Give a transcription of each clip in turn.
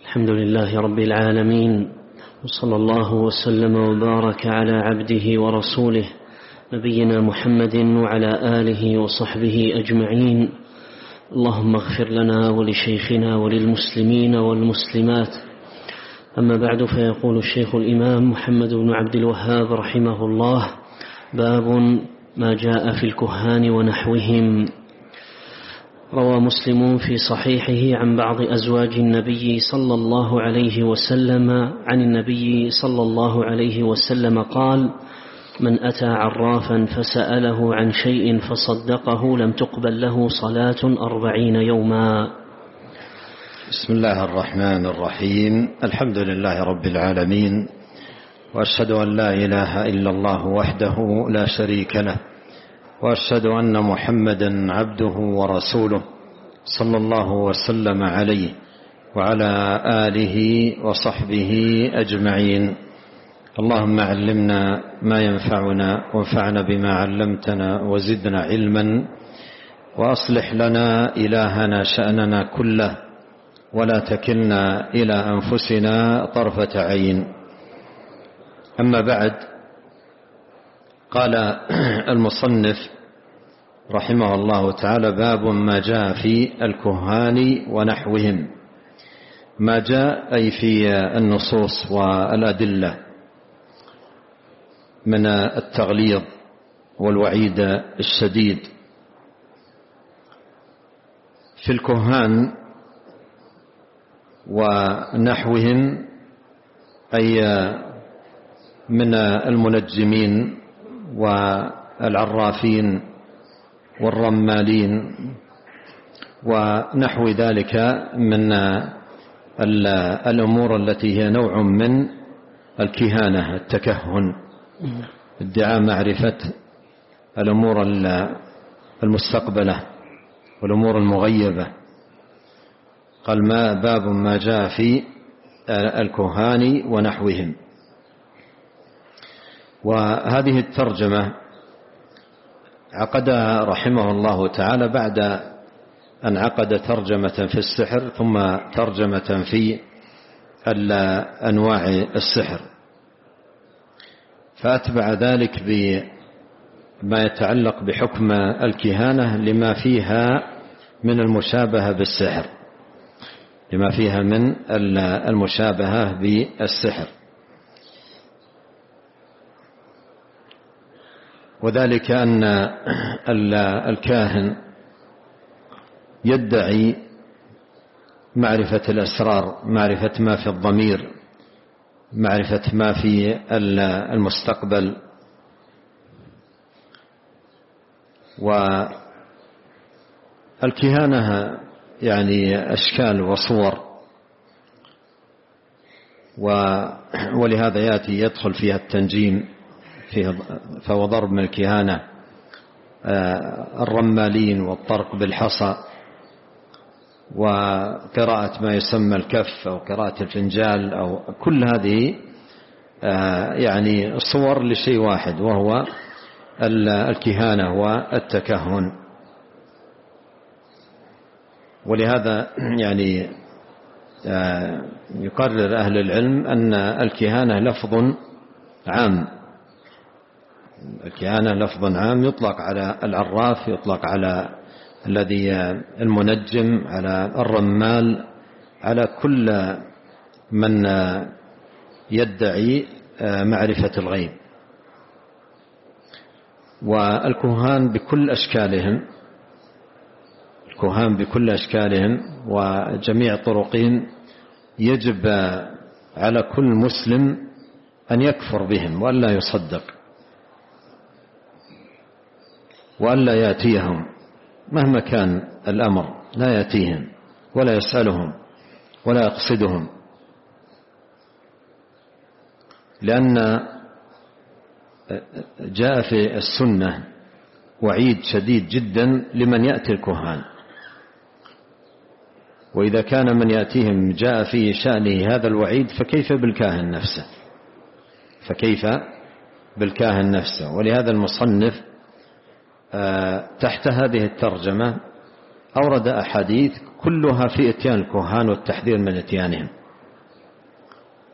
الحمد لله رب العالمين، وصلى الله وسلم وبارك على عبده ورسوله نبينا محمد وعلى آله وصحبه أجمعين. اللهم اغفر لنا ولشيخنا وللمسلمين والمسلمات. أما بعد، فيقول الشيخ الإمام محمد بن عبد الوهاب رحمه الله: باب ما جاء في الكهان ونحوهم. روى مسلم في صحيحه عن بعض أزواج النبي صلى الله عليه وسلم عن النبي صلى الله عليه وسلم قال: من أتى عرافا فسأله عن شيء فصدقه لم تقبل له صلاة 40 يوما. بسم الله الرحمن الرحيم. الحمد لله رب العالمين، وأشهد أن لا إله إلا الله وحده لا شريك له، وأشهد أن محمدا عبده ورسوله صلى الله وسلم عليه وعلى آله وصحبه أجمعين. اللهم علمنا ما ينفعنا وانفعنا بما علمتنا وزدنا علما، وأصلح لنا إلهنا شأننا كله، ولا تكلنا إلى أنفسنا طرفة عين. أما بعد، قال المصنف رحمه الله تعالى: باب ما جاء في الكهان ونحوهم. ما جاء أي في النصوص والأدلة من التغليظ والوعيد الشديد في الكهان ونحوهم، أي من المنجمين والعرافين والرمالين ونحو ذلك من الأمور التي هي نوع من الكهانة، التكهن، ادعاء معرفة الأمور المستقبلة والأمور المغيبة. قال: ما باب ما جاء في الكهان ونحوهم. وهذه الترجمة عقدها رحمه الله تعالى بعد أن عقد ترجمة في السحر ثم ترجمة في أنواع السحر، فأتبع ذلك بما يتعلق بحكم الكهانة لما فيها من المشابهة بالسحر، لما فيها من المشابهة بالسحر. وذلك أن الكاهن يدعي معرفة الأسرار، معرفة ما في الضمير، معرفة ما في المستقبل. والكهانة يعني أشكال وصور، ولهذا يدخل فيها التنجيم، فهو ضرب من الكهانة، الرمالين والطرق بالحصى، وقراءة ما يسمى الكف أو قراءة الفنجال، أو كل هذه يعني صور لشيء واحد، وهو الكهانة والتكهن. ولهذا يعني يقرر أهل العلم أن الكهانة لفظ عام، الكهانة لفظ عام يطلق على العراف، يطلق على الذي المنجم، على الرمال، على كل من يدعي معرفة الغيب. والكهان بكل أشكالهم، الكهان بكل أشكالهم وجميع طرقهم، يجب على كل مسلم أن يكفر بهم وألا يصدق، وألا يأتيهم مهما كان الأمر، لا يأتيهم ولا يسألهم ولا يقصدهم، لأن جاء في السنة وعيد شديد جدا لمن يأتي الكهان. وإذا كان من يأتيهم جاء في شأنه هذا الوعيد، فكيف بالكاهن نفسه، فكيف بالكاهن نفسه. ولهذا المصنف تحت هذه الترجمة أورد أحاديث كلها في إتيان الكهان والتحذير من إتيانهم،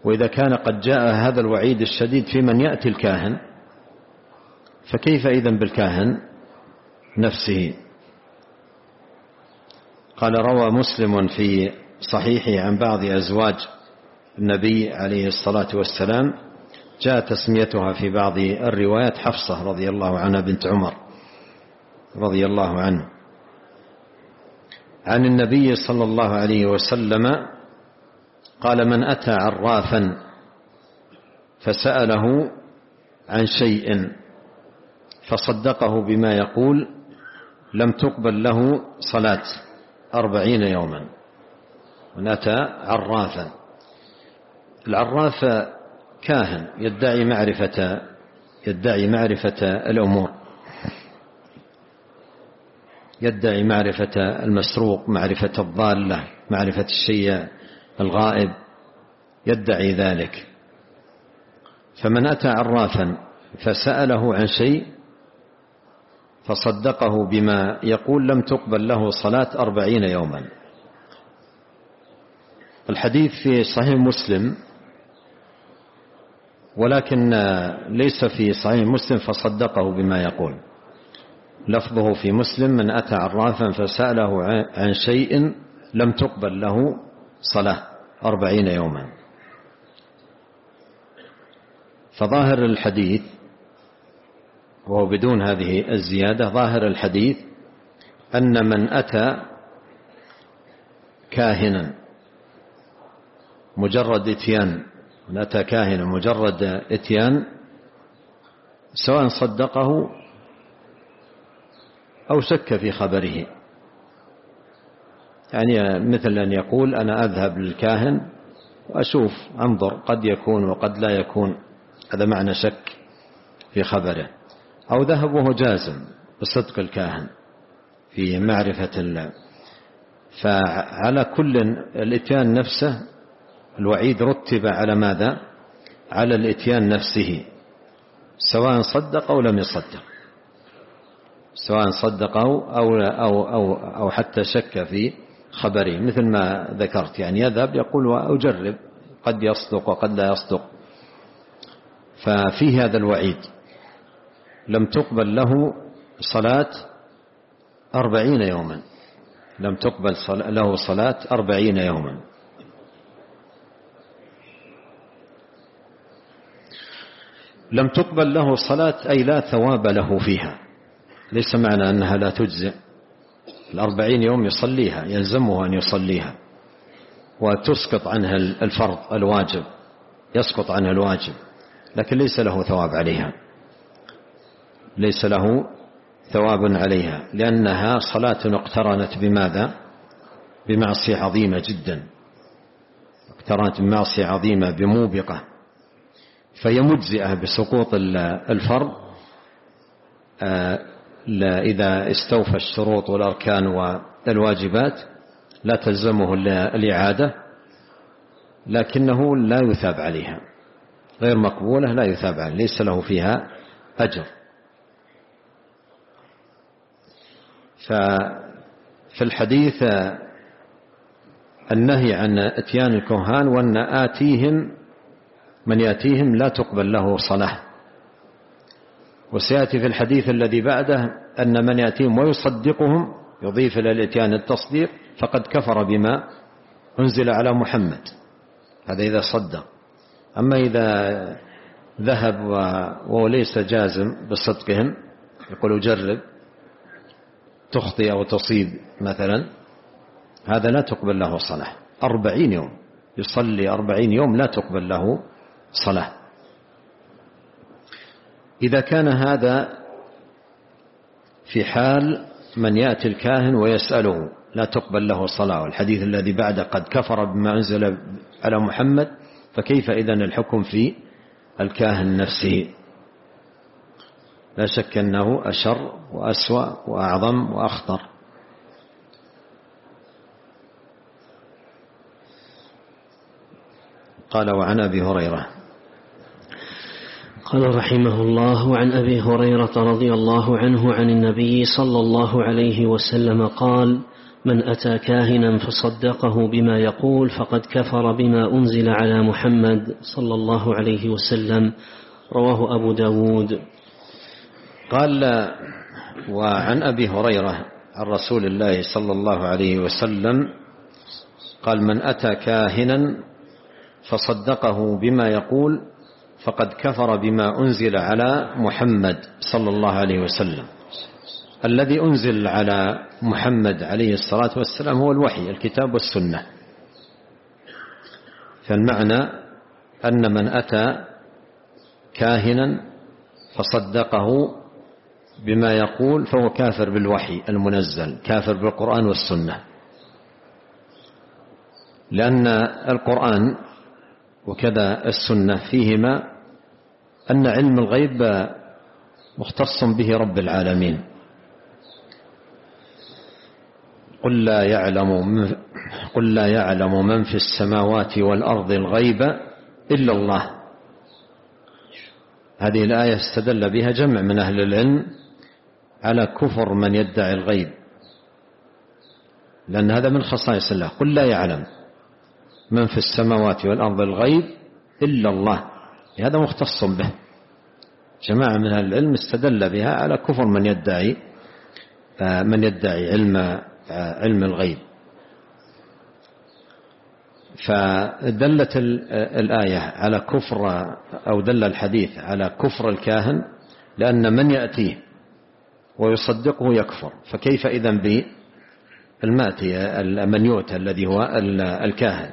وإذا كان قد جاء هذا الوعيد الشديد في من يأتي الكاهن، فكيف إذن بالكاهن نفسه؟ قال: روى مسلم في صحيحه عن بعض أزواج النبي عليه الصلاة والسلام، جاء تسميتها في بعض الروايات حفصة رضي الله عنها بنت عمر رضي الله عنه، عن النبي صلى الله عليه وسلم قال: من أتى عرافا فسأله عن شيء فصدقه بما يقول لم تقبل له صلاة 40 يوما. من أتى عرافا، العراف كاهن يدعي معرفة الأمور، يدعي معرفة المسروق، معرفة الضالة، معرفة الشيء الغائب، يدعي ذلك. فمن أتى عرافا فسأله عن شيء فصدقه بما يقول لم تقبل له صلاة 40 يوما. الحديث في صحيح مسلم، ولكن ليس في صحيح مسلم فصدقه بما يقول، لفظه في مسلم: من أتى عرافا فسأله عن شيء لم تقبل له صلاة 40 يوما. فظاهر الحديث، وهو بدون هذه الزيادة، ظاهر الحديث أن من أتى كاهنا مجرد إتيان، من أتى كاهنا مجرد إتيان، سواء صدقه أو شك في خبره، يعني مثل أن يقول: أنا أذهب للكاهن وأشوف أنظر قد يكون وقد لا يكون، هذا معنى شك في خبره. أو ذهب وهو جازم بصدق الكاهن في معرفة الله. فعلى كل الإتيان نفسه الوعيد رتب على ماذا؟ على الإتيان نفسه، سواء صدق أو لم يصدق، سواء صدقه أو حتى شك في خبره، مثل ما ذكرت، يعني يذهب يقول وأجرب قد يصدق وقد لا يصدق. ففيه هذا الوعيد: لم تقبل له صلاة 40 يوما، لم تقبل له صلاة 40 يوما. لم تقبل له صلاة أي لا ثواب له فيها، ليس معنى أنها لا تجزئ. 40 يوم يصليها، يلزمه أن يصليها، وتسقط عنها الفرض الواجب، يسقط عنها الواجب، لكن ليس له ثواب عليها، ليس له ثواب عليها، لأنها صلاة اقترنت بماذا؟ بمعصية عظيمة جدا، اقترنت بمعصية عظيمة بموبقة، فهي مجزئة بسقوط الفرض إذا استوفى الشروط والأركان والواجبات، لا تلزمه الإعادة، لكنه لا يثاب عليها، غير مقبولة، لا يثاب عليها، ليس له فيها أجر. ففي الحديث النهي عن اتيان الكهان، وأن من يأتيهم لا تقبل له صلاة. وسيأتي في الحديث الذي بعده أن من يأتيهم ويصدقهم، يضيف إلى الاتيان التصديق، فقد كفر بما أنزل على محمد، هذا إذا صدق. أما إذا ذهب وليس جازم بصدقهم، يقول جرب تخطئ أو تصيب مثلا، هذا لا تقبل له صلاة 40 يوم، يصلي 40 يوم لا تقبل له صلاة. إذا كان هذا في حال من يأتي الكاهن ويسأله لا تقبل له صلاة، والحديث الذي بعد قد كفر بما أنزل على محمد، فكيف إذن الحكم في الكاهن نفسه؟ لا شك أنه أشر وأسوأ وأعظم وأخطر. قال: وعن أبي هريرة، قال رحمه الله: عن أبي هريرة رضي الله عنه عن النبي صلى الله عليه وسلم قال: من أتى كاهنا فصدقه بما يقول فقد كفر بما أنزل على محمد صلى الله عليه وسلم. رواه أبو داود. قال: وعن أبي هريرة عن رسول الله صلى الله عليه وسلم قال: من أتى كاهنا فصدقه بما يقول فقد كفر بما أنزل على محمد صلى الله عليه وسلم. الذي أنزل على محمد عليه الصلاة والسلام هو الوحي، الكتاب والسنة. فالمعنى أن من أتى كاهنا فصدقه بما يقول فهو كافر بالوحي المنزل، كافر بالقرآن والسنة، لأن القرآن وكذا السنة فيهما أن علم الغيب مختص به رب العالمين. قل لا يعلم من في السماوات والأرض الغيب إلا الله. هذه الآية استدل بها جمع من أهل العلم على كفر من يدعي الغيب، لأن هذا من خصائص الله. قل لا يعلم من في السماوات والأرض الغيب إلا الله، هذا مختص به. جماعة من أهل العلم استدل بها على كفر من يدعي علم الغيب. فدلت الآية على كفر، أو دل الحديث على كفر الكاهن، لأن من يأتيه ويصدقه يكفر، فكيف إذن بالماتي من يؤتى الذي هو الكاهن؟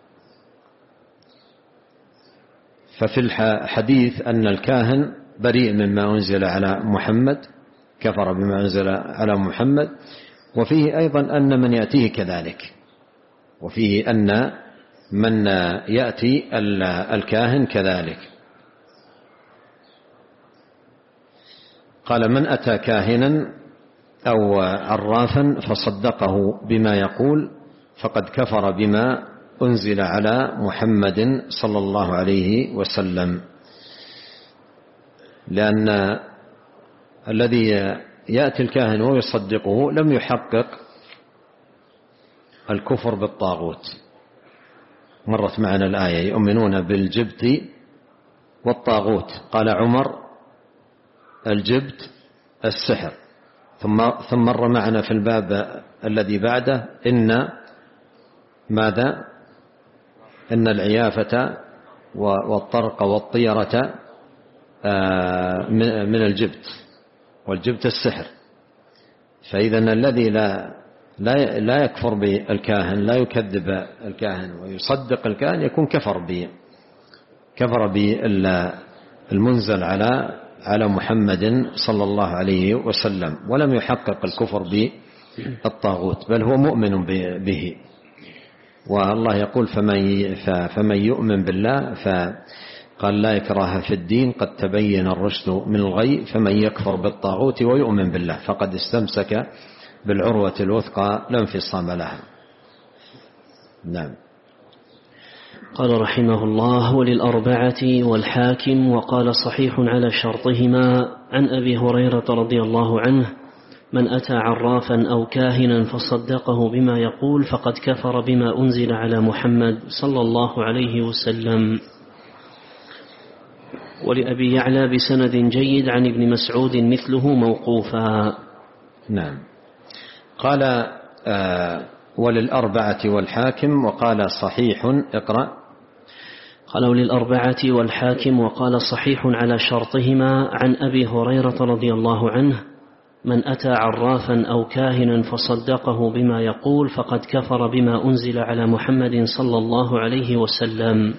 ففي الحديث أن الكاهن بريء مما أنزل على محمد، كفر بما أنزل على محمد. وفيه أيضا أن من يأتيه كذلك، وفيه أن من يأتي الكاهن كذلك. قال: من أتى كاهنا أو عرافا فصدقه بما يقول فقد كفر بما أنزل على محمد صلى الله عليه وسلم. لأن الذي يأتي الكاهن ويصدقه لم يحقق الكفر بالطاغوت. مرت معنا الآية: يؤمنون بالجبت والطاغوت. قال عمر: الجبت السحر. ثم مر معنا في الباب الذي بعده إن العيافة والطرق والطيرة من الجبت، والجبت السحر. فإذا الذي لا يكفر بالكاهن، لا يكذب الكاهن ويصدق الكاهن، يكون كفر بالمنزل على محمد صلى الله عليه وسلم، ولم يحقق الكفر بالطاغوت، بل هو مؤمن به. والله يقول: فمن يؤمن بالله قال: لا إكراه في الدين قد تبين الرشد من الغي، فمن يكفر بالطاغوت ويؤمن بالله فقد استمسك بالعروة الوثقى لا انفصام لها. نعم. قال رحمه الله: وللأربعة والحاكم وقال صحيح على شرطهما عن أبي هريرة رضي الله عنه: من أتى عرافا أو كاهنا فصدقه بما يقول فقد كفر بما أنزل على محمد صلى الله عليه وسلم. ولأبي يعلى بسند جيد عن ابن مسعود مثله موقوفا. نعم. قال: وللأربعة والحاكم وقال صحيح. اقرأ. قال: وللأربعة والحاكم وقال صحيح على شرطهما عن أبي هريرة رضي الله عنه: من أتى عرافا أو كاهنا فصدقه بما يقول فقد كفر بما أنزل على محمد صلى الله عليه وسلم.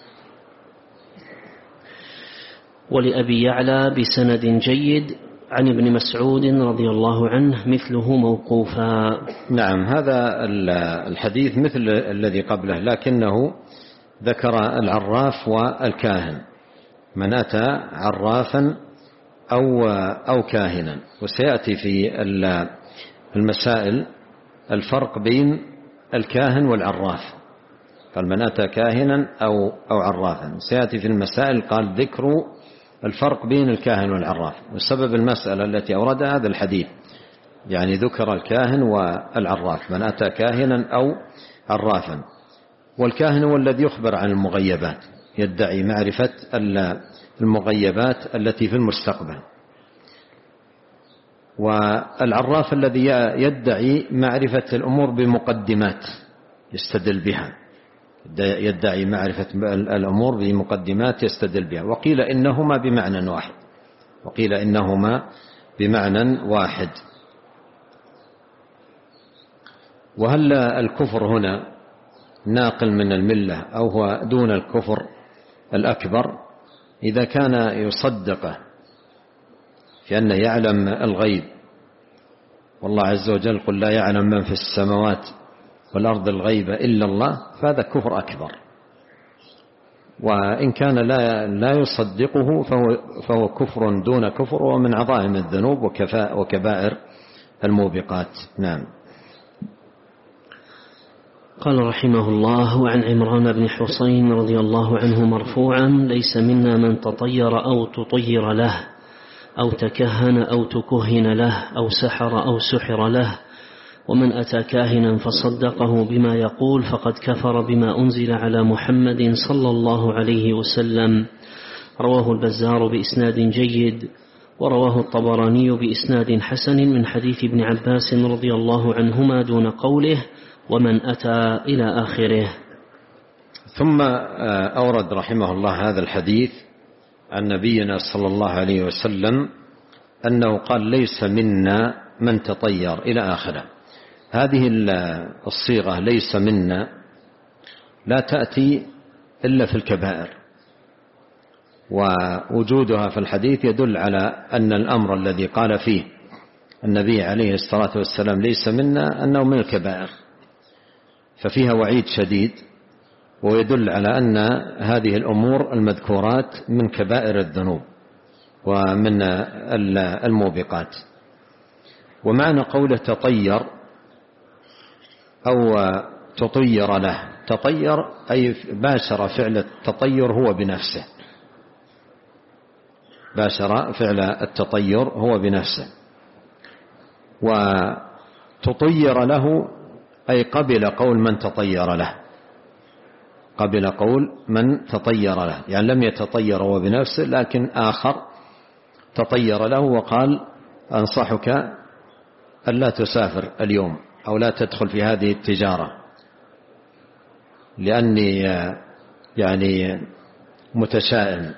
ولأبي يعلى بسند جيد عن ابن مسعود رضي الله عنه مثله موقوفا. نعم. هذا الحديث مثل الذي قبله، لكنه ذكر العراف والكاهن. من أتى عرافا أو كاهنا. وسيأتي في المسائل الفرق بين الكاهن والعراف. قال: من أتى كاهنا أو عرافا. سيأتي في المسائل قال ذكر الفرق بين الكاهن والعراف، وسبب المسألة التي أوردها هذا الحديث يعني ذكر الكاهن والعراف، من أتى كاهنا أو عرافا. والكاهن هو الذي يخبر عن المغيبات، يدعي معرفة المغيبات التي في المستقبل. والعراف الذي يدعي معرفة الأمور بمقدمات يستدل بها، يدعي معرفة الأمور بمقدمات يستدل بها. وقيل إنهما بمعنى واحد، وقيل إنهما بمعنى واحد. وهل الكفر هنا ناقل من الملة أو هو دون الكفر الأكبر؟ إذا كان يصدقه في أنه يعلم الغيب، والله عز وجل قل لا يعلم من في السماوات والأرض الغيب إلا الله، فهذا كفر أكبر. وإن كان لا يصدقه فهو كفر دون كفر، ومن عظائم الذنوب وكبائر الموبقات. نعم. قال رحمه الله: وعن عمران بن حسين رضي الله عنه مرفوعا: ليس منا من تطير أو تطير له، أو تكهن أو تكهن له، أو سحر أو سحر له، ومن أتى كاهنا فصدقه بما يقول فقد كفر بما أنزل على محمد صلى الله عليه وسلم. رواه البزار بإسناد جيد، ورواه الطبراني بإسناد حسن من حديث ابن عباس رضي الله عنهما دون قوله ومن أتى إلى آخره. ثم أورد رحمه الله هذا الحديث عن نبينا صلى الله عليه وسلم أنه قال: ليس منا من تطير إلى آخره. هذه الصيغة ليس منا لا تأتي إلا في الكبائر، ووجودها في الحديث يدل على أن الأمر الذي قال فيه النبي عليه الصلاة والسلام ليس منا أنه من الكبائر، ففيها وعيد شديد، ويدل على أن هذه الأمور المذكورات من كبائر الذنوب ومن الموبقات. ومعنى قوله تطير أو تطير له، تطير أي باشر فعل التطير هو بنفسه، باشر فعل التطير هو بنفسه. وتطير له أي قبل قول من تطير له، قبل قول من تطير له، يعني لم يتطير هو بنفسه، لكن آخر تطير له وقال: أنصحك ألا تسافر اليوم أو لا تدخل في هذه التجارة لأني يعني متشائم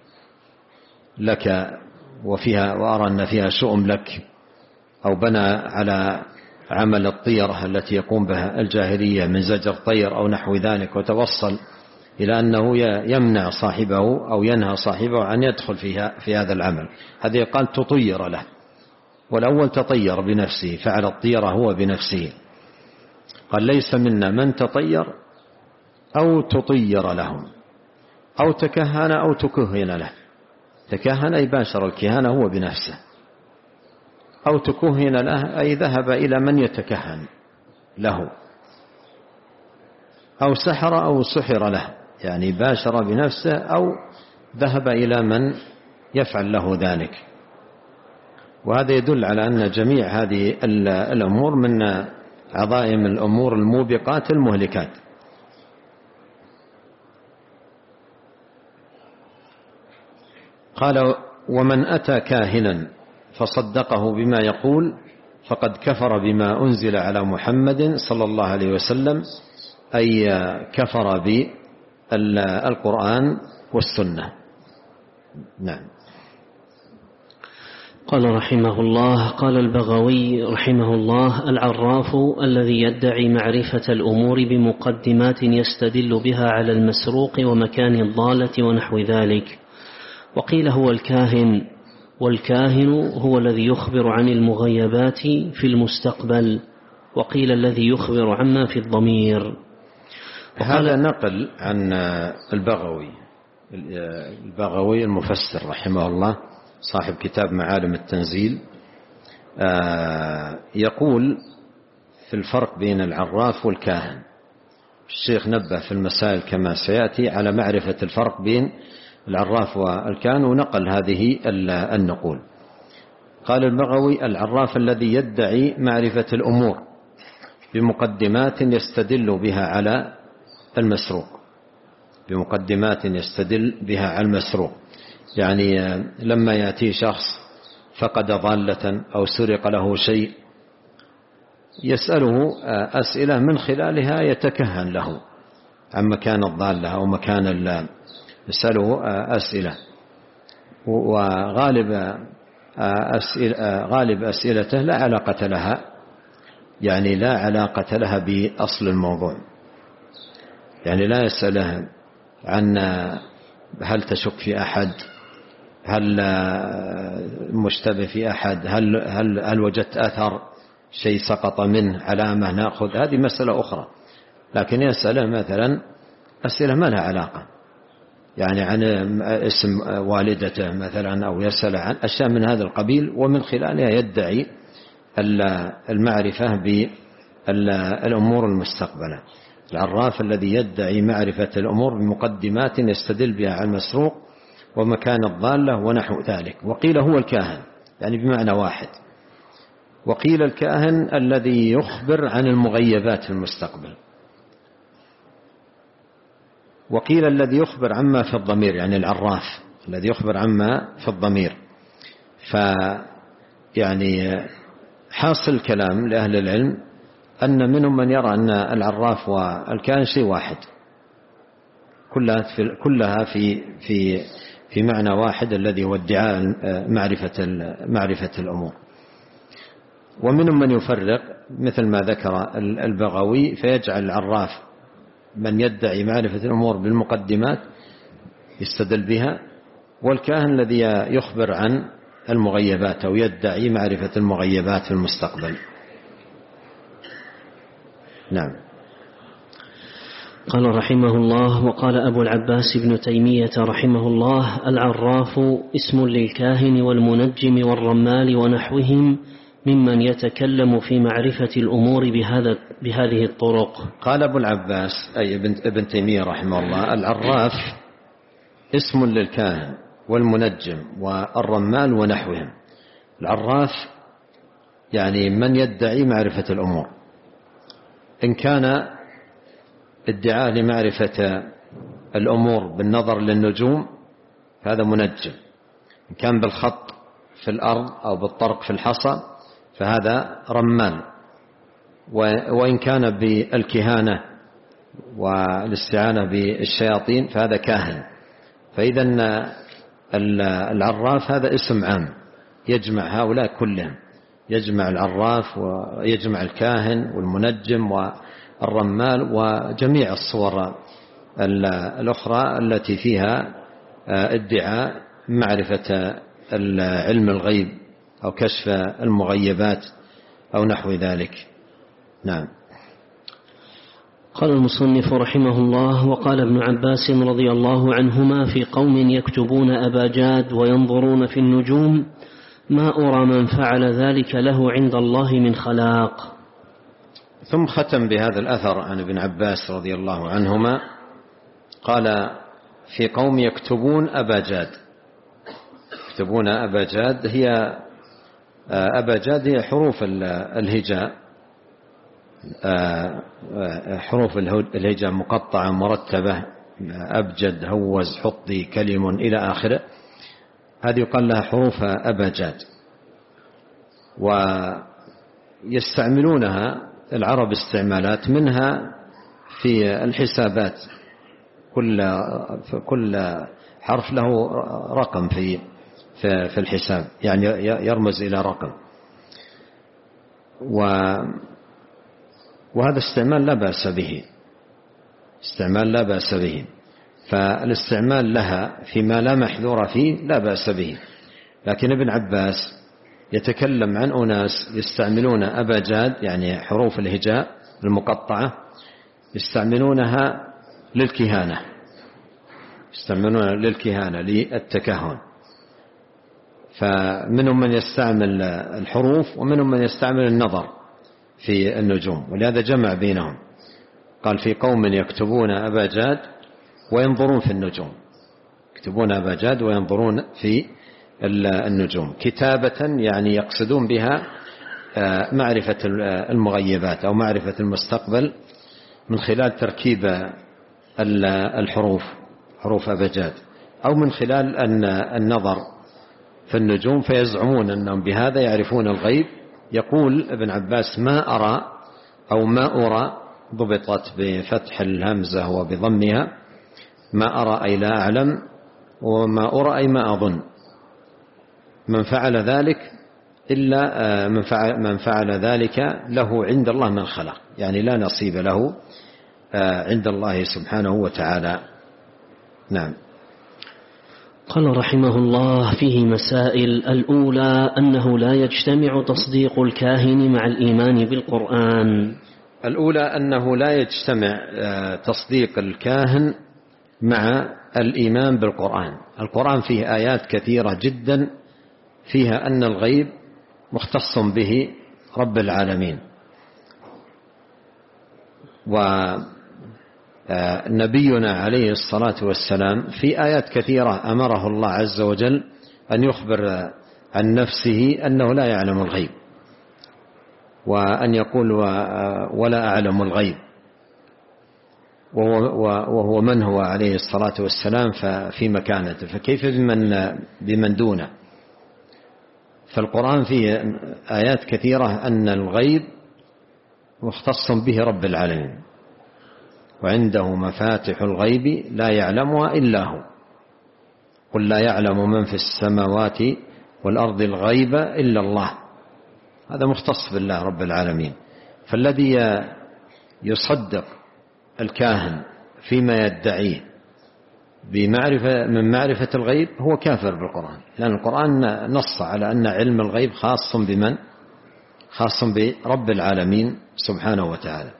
لك وفيها، وأرى أن فيها شؤم لك، أو بنى على عمل الطيرة التي يقوم بها الجاهلية من زجر طير أو نحو ذلك، وتوصل إلى أنه يمنع صاحبه أو ينهى صاحبه عن يدخل في هذا العمل. هذه قال تطير له، والأول تطير بنفسه، فعل الطيرة هو بنفسه. قال: ليس منا من تطير أو تطير لهم، أو تكهن أو تكهن له. تكهن أي باشر الكهانة هو بنفسه، أو تكهن له أي ذهب إلى من يتكهن له، أو سحر أو سحر له، يعني باشر بنفسه أو ذهب إلى من يفعل له ذلك. وهذا يدل على أن جميع هذه الأمور من عظائم الأمور الموبقات المهلكات. قال: ومن أتى كاهنا فصدقه بما يقول فقد كفر بما أنزل على محمد صلى الله عليه وسلم، أي كفر بالقرآن والسنة. نعم. قال رحمه الله: قال البغوي رحمه الله: العراف الذي يدعي معرفة الأمور بمقدمات يستدل بها على المسروق ومكان الضالة ونحو ذلك. وقيل هو الكاهن، والكاهن هو الذي يخبر عن المغيبات في المستقبل، وقيل الذي يخبر عما في الضمير. هذا نقل عن البغوي المفسر رحمه الله صاحب كتاب معالم التنزيل، يقول في الفرق بين العراف والكاهن. الشيخ نبه في المسائل كما سيأتي على معرفة الفرق بين العراف والكاهن، ونقل هذه النقول. قال البغوي: العراف الذي يدعي معرفة الأمور بمقدمات يستدل بها على المسروق، بمقدمات يستدل بها على المسروق. يعني لما يأتي شخص فقد ضالة أو سرق له شيء يسأله أسئلة من خلالها يتكهن له عن مكان الضالة أو مكان يسأله أسئلة، وغالب أسئلته لا علاقة لها، يعني لا علاقة لها بأصل الموضوع. يعني لا يسأله عن هل تشك في أحد، هل مشتبه في أحد، هل وجدت أثر شيء سقط منه علامة نأخذ، هذه مسألة أخرى. لكن يسأله مثلا أسئلة ما لها علاقة، يعني عن اسم والدته مثلا، أو يسأل عن أشياء من هذا القبيل، ومن خلالها يدعي المعرفة بالأمور المستقبلة. العراف الذي يدعي معرفة الأمور بمقدمات يستدل بها على المسروق ومكان الضالة ونحو ذلك. وقيل هو الكاهن، يعني بمعنى واحد. وقيل الكاهن الذي يخبر عن المغيبات في المستقبل. وقيل الذي يخبر عما في الضمير، يعني العراف الذي يخبر عما في الضمير. يعني حاصل الكلام لأهل العلم أن منهم من يرى أن العراف والكاهن شيء واحد، كلها في معنى واحد الذي هو ادعاء معرفة الأمور. ومنهم من يفرق مثل ما ذكر البغوي، فيجعل العراف من يدعي معرفة الأمور بالمقدمات يستدل بها، والكاهن الذي يخبر عن المغيبات أو يدعي معرفة المغيبات في المستقبل. نعم. قال رحمه الله: وقال أبو العباس ابن تيمية رحمه الله: العراف اسم للكاهن والمنجم والرمال ونحوهم ممن يتكلم في معرفة الأمور بهذه الطرق. قال أبو العباس أي ابن تيمية رحمه الله: العراف اسم للكاهن والمنجم والرمال ونحوهم. العراف يعني من يدعي معرفة الأمور، إن كان ادعاء لمعرفة الأمور بالنظر للنجوم فهذا منجم، إن كان بالخط في الأرض أو بالطرق في الحصى فهذا رمال، وإن كان بالكهانة والاستعانة بالشياطين فهذا كاهن. فإذا العراف هذا اسم عام يجمع هؤلاء كلهم، يجمع العراف ويجمع الكاهن والمنجم والرمال وجميع الصور الأخرى التي فيها ادعاء معرفة علم الغيب أو كشف المغيبات أو نحو ذلك. نعم. قال المصنف رحمه الله: وقال ابن عباس رضي الله عنهما في قوم يكتبون أباجاد وينظرون في النجوم: ما أرى من فعل ذلك له عند الله من خلاق. ثم ختم بهذا الأثر عن ابن عباس رضي الله عنهما، قال: في قوم يكتبون أباجاد. يكتبون أباجاد هي حروف الهجاء، حروف الهجاء مقطعة مرتبة، أبجد، هوز، حطي، كلم إلى آخره. هذه يقال لها حروف أباجاد، ويستعملونها العرب استعمالات منها في الحسابات، كل حرف له رقم في الحساب، يعني يرمز إلى رقم، وهذا استعمال لا بأس به، استعمال لا بأس به. فالاستعمال لها فيما لا محذور فيه لا بأس به. لكن ابن عباس يتكلم عن أناس يستعملون أباجاد، يعني حروف الهجاء المقطعة، يستعملونها للكهانة، يستعملونها للكهانة للتكهن. فمنهم من يستعمل الحروف ومنهم من يستعمل النظر في النجوم، ولهذا جمع بينهم. قال: في قوم يكتبون أباجاد وينظرون في النجوم، يكتبون أباجاد وينظرون في النجوم. كتابة يعني يقصدون بها معرفة المغيبات أو معرفة المستقبل من خلال تركيب الحروف، حروف أبجاد، أو من خلال النظر في النجوم، فيزعمون أنهم بهذا يعرفون الغيب. يقول ابن عباس: ما أرى أو ما أرى، ضبطت بفتح الهمزة وبضمها، ما أرى أي لا أعلم، وما أرى أي ما أظن. من فعل ذلك إلا من فعل ذلك له عند الله من خلق، يعني لا نصيب له عند الله سبحانه وتعالى. نعم. قال رحمه الله: فيه مسائل. الأولى أنه لا يجتمع تصديق الكاهن مع الإيمان بالقرآن. الأولى أنه لا يجتمع تصديق الكاهن مع الإيمان بالقرآن. القرآن فيه آيات كثيرة جدا فيها أن الغيب مختص به رب العالمين، ونبينا عليه الصلاة والسلام في آيات كثيرة أمره الله عز وجل أن يخبر عن نفسه أنه لا يعلم الغيب، وأن يقول ولا أعلم الغيب، وهو من هو عليه الصلاة والسلام في مكانته، فكيف بمن دونه. فالقرآن فيه آيات كثيرة أن الغيب مختص به رب العالمين، وعنده مفاتح الغيب لا يعلمها إلا هو، قل لا يعلم من في السماوات والأرض الغيب إلا الله. هذا مختص بالله رب العالمين. فالذي يصدق الكاهن فيما يدعيه من معرفة الغيب هو كافر بالقرآن، لأن القرآن نص على أن علم الغيب خاص بمن؟ خاص برب العالمين سبحانه وتعالى.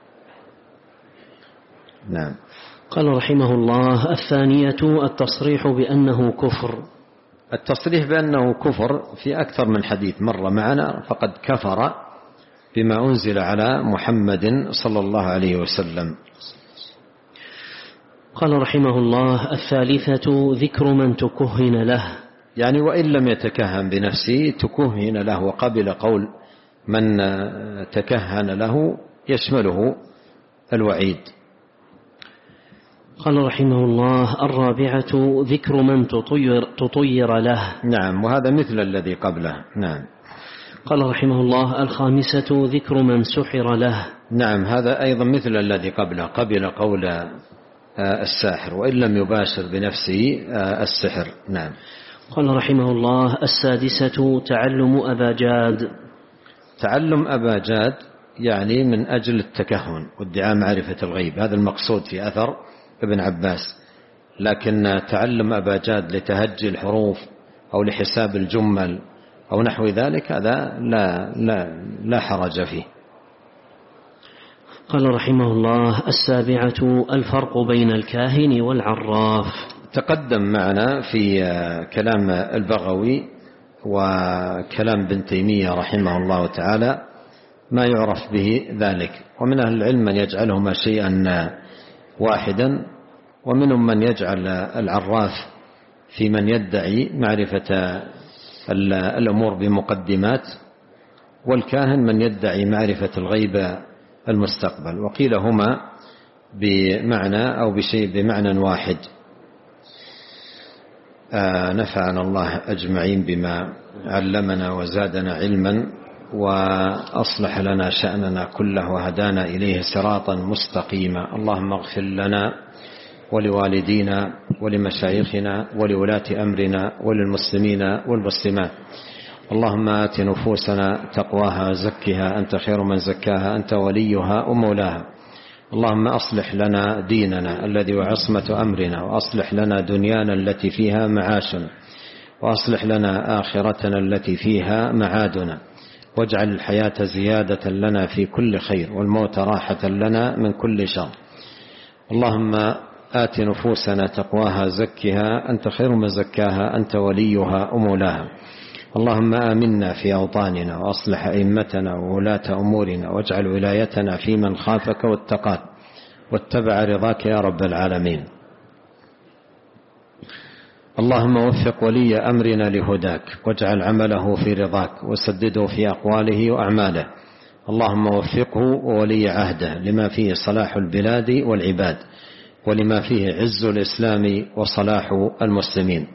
نعم. قال رحمه الله: الثانية التصريح بأنه كفر. التصريح بأنه كفر في أكثر من حديث مر معنا، فقد كفر بما أنزل على محمد صلى الله عليه وسلم. قال رحمه الله: الثالثة ذكر من تكهن له، يعني وإن لم يتكهن بنفسه تكهن له، وقبل قول من تكهن له يشمله الوعيد. قال رحمه الله: الرابعة ذكر من تطير له. نعم، وهذا مثل الذي قبله. نعم. قال رحمه الله: الخامسة ذكر من سحر له. نعم، هذا أيضا مثل الذي قبله، قبل قول الساحر وإن لم يباشر بنفسه السحر. نعم. قال رحمه الله: السادسة تعلم أباجاد. تعلم أباجاد يعني من أجل التكهن وادعاء معرفة الغيب، هذا المقصود في أثر ابن عباس. لكن تعلم أباجاد لتهجي الحروف أو لحساب الجمل أو نحو ذلك هذا لا حرج فيه. قال رحمه الله: السابعة الفرق بين الكاهن والعراف. تقدم معنا في كلام البغوي وكلام ابن تيمية رحمه الله تعالى ما يعرف به ذلك، ومن أهل العلم من يجعلهما شيئا واحدا، ومنهم من يجعل العراف في من يدعي معرفة الأمور بمقدمات، والكاهن من يدعي معرفة الغيب المستقبل، وقيل هما بمعنى أو بشيء بمعنى واحد. نفعنا الله أجمعين بما علمنا وزادنا علما، وأصلح لنا شأننا كله وهدانا إليه صراطا مستقيما. اللهم اغفر لنا ولوالدينا ولمشايخنا ولولاة أمرنا وللمسلمين والمسلمات. اللهم آت نفوسنا تقواها وزكها أنت خير من زكاها أنت وليها ومولاها. اللهم أصلح لنا ديننا الذي وعصمة أمرنا، وأصلح لنا دنيانا التي فيها معاشنا، وأصلح لنا آخرتنا التي فيها معادنا، واجعل الحياة زيادة لنا في كل خير، والموت راحة لنا من كل شر. اللهم آت نفوسنا تقواها زكها أنت خير من زكاها أنت وليها ومولاها. اللهم آمنا في أوطاننا، وأصلح أئمتنا وولاة أمورنا، واجعل ولايتنا في من خافك واتقاك واتبع رضاك يا رب العالمين. اللهم وفق ولي أمرنا لهداك، واجعل عمله في رضاك، وسدده في أقواله وأعماله. اللهم وفقه وولي عهده لما فيه صلاح البلاد والعباد، ولما فيه عز الإسلام وصلاح المسلمين.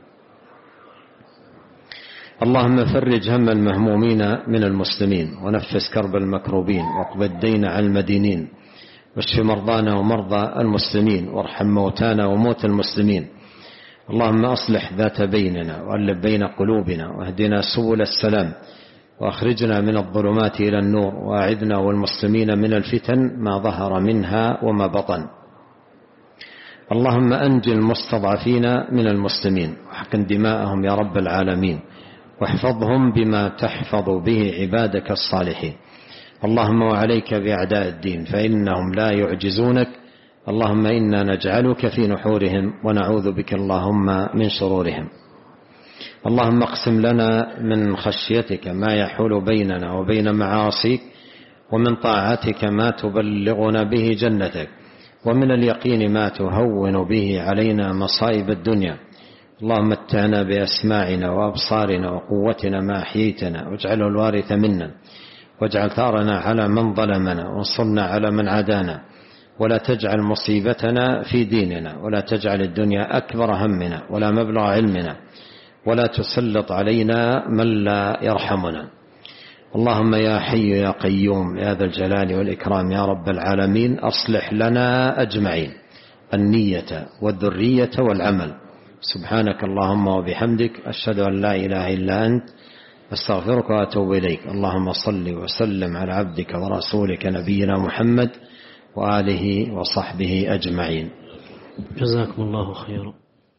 اللهم فرج هم المهمومين من المسلمين، ونفس كرب المكروبين، واقض الدين عن المدينين، واشف مرضانا ومرضى المسلمين، وارحم موتانا وموتى المسلمين. اللهم أصلح ذات بيننا، وألف بين قلوبنا، واهدنا سبل السلام، وأخرجنا من الظلمات إلى النور، وأعذنا والمسلمين من الفتن ما ظهر منها وما بطن. اللهم أنج المستضعفين من المسلمين، واحقن دماءهم يا رب العالمين، واحفظهم بما تحفظ به عبادك الصالحين. اللهم وعليك بأعداء الدين فإنهم لا يعجزونك. اللهم إنا نجعلك في نحورهم، ونعوذ بك اللهم من شرورهم. اللهم اقسم لنا من خشيتك ما يحول بيننا وبين معاصيك، ومن طاعتك ما تبلغنا به جنتك، ومن اليقين ما تهون به علينا مصائب الدنيا. اللهم متعنا بأسماعنا وأبصارنا وقوتنا ما أحييتنا، واجعله الوارث منا، واجعل ثارنا على من ظلمنا، وانصرنا على من عادانا، ولا تجعل مصيبتنا في ديننا، ولا تجعل الدنيا أكبر همنا ولا مبلغ علمنا، ولا تسلط علينا من لا يرحمنا. اللهم يا حي يا قيوم يا ذا الجلال والإكرام يا رب العالمين، أصلح لنا أجمعين النية والذرية والعمل. سبحانك اللهم وبحمدك، أشهد أن لا إله إلا أنت، أستغفرك وأتوب إليك. اللهم صل وسلم على عبدك ورسولك نبينا محمد وآله وصحبه أجمعين. جزاكم الله خيرا.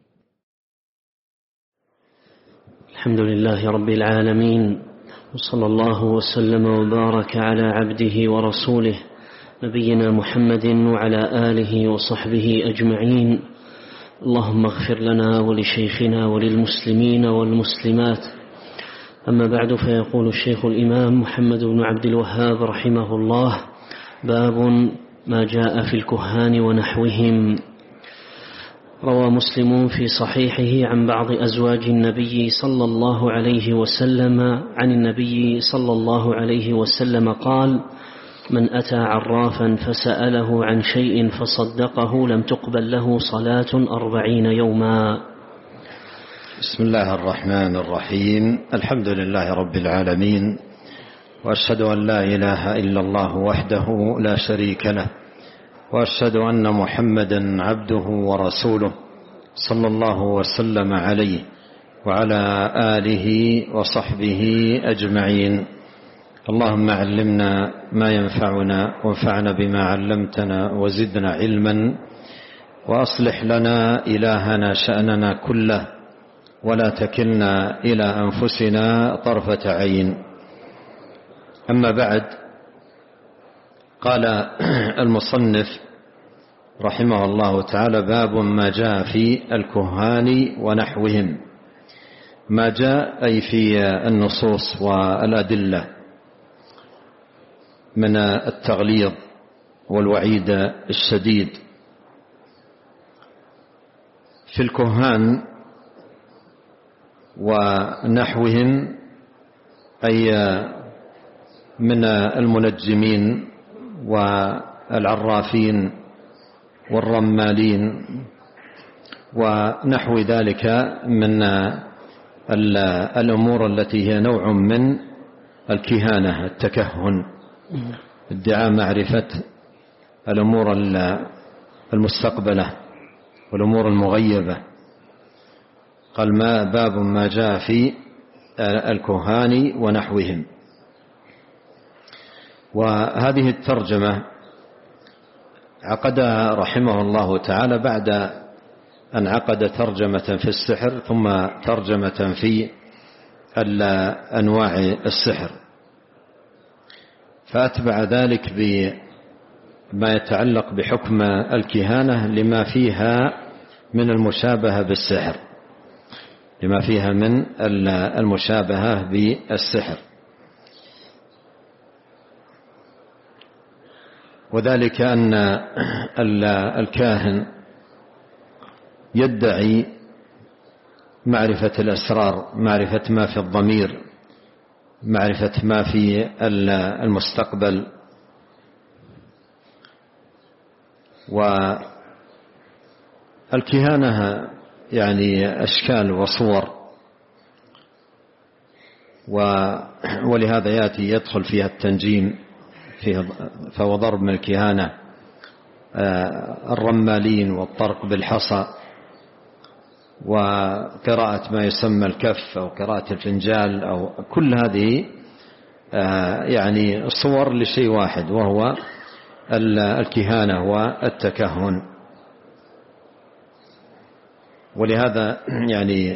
الحمد لله رب العالمين، وصلى الله وسلم وبارك على عبده ورسوله نبينا محمد وعلى آله وصحبه أجمعين. اللهم اغفر لنا ولشيخنا وللمسلمين والمسلمات. أما بعد، فيقول الشيخ الإمام محمد بن عبد الوهاب رحمه الله: باب ما جاء في الكهان ونحوهم. روى مسلم في صحيحه عن بعض أزواج النبي صلى الله عليه وسلم عن النبي صلى الله عليه وسلم قال: من أتى عرافا فسأله عن شيء فصدقه لم تقبل له صلاة 40 يوما. بسم الله الرحمن الرحيم. الحمد لله رب العالمين، وأشهد أن لا إله إلا الله وحده لا شريك له، وأشهد أن محمدا عبده ورسوله صلى الله وسلم عليه وعلى آله وصحبه أجمعين. اللهم علمنا ما ينفعنا، وانفعنا بما علمتنا، وزدنا علما، وأصلح لنا إلهنا شأننا كله، ولا تكلنا إلى أنفسنا طرفة عين. أما بعد، قال المصنف رحمه الله تعالى: باب ما جاء في الكهان ونحوهم. ما جاء أي في النصوص والأدلة من التغليظ والوعيد الشديد في الكهان ونحوهم، أي من المنجمين والعرافين والرمالين ونحو ذلك من الأمور التي هي نوع من الكهانة، التكهن، ادعاء معرفة الأمور المستقبلة والأمور المغيبة. قال: ما باب ما جاء في الكهان ونحوهم. وهذه الترجمة عقدها رحمه الله تعالى بعد أن عقد ترجمة في السحر، ثم ترجمة في أنواع السحر، فأتبع ذلك بما يتعلق بحكم الكهانة لما فيها من المشابهة بالسحر، لما فيها من المشابهة بالسحر. وذلك أن الكاهن يدعي معرفة الأسرار، معرفة ما في الضمير، معرفة ما في المستقبل. والكهانة يعني أشكال وصور، ولهذا يدخل فيها التنجيم، فهو ضرب من الكهانة، الرمالين والطرق بالحصى، وقراءة ما يسمى الكف أو قراءة الفنجال، أو كل هذه يعني صور لشيء واحد، وهو الكهانة والتكهن. ولهذا يعني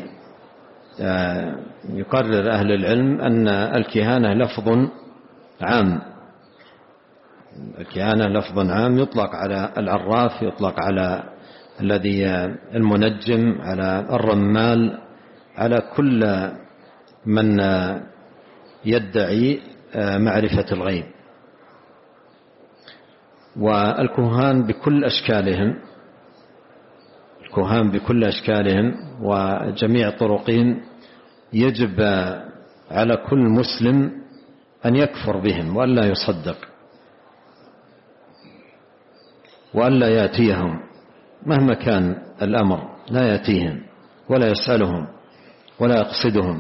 يقرر أهل العلم أن الكهانة لفظ عام، الكهانة لفظ عام يطلق على العراف، يطلق على الذي المنجم، على الرمال، على كل من يدعي معرفة الغيب. والكهان بكل أشكالهم، الكهان بكل أشكالهم وجميع طرقهم، يجب على كل مسلم أن يكفر بهم وألا يصدق وألا يأتيهم مهما كان الأمر، لا يأتيهم ولا يسألهم ولا يقصدهم،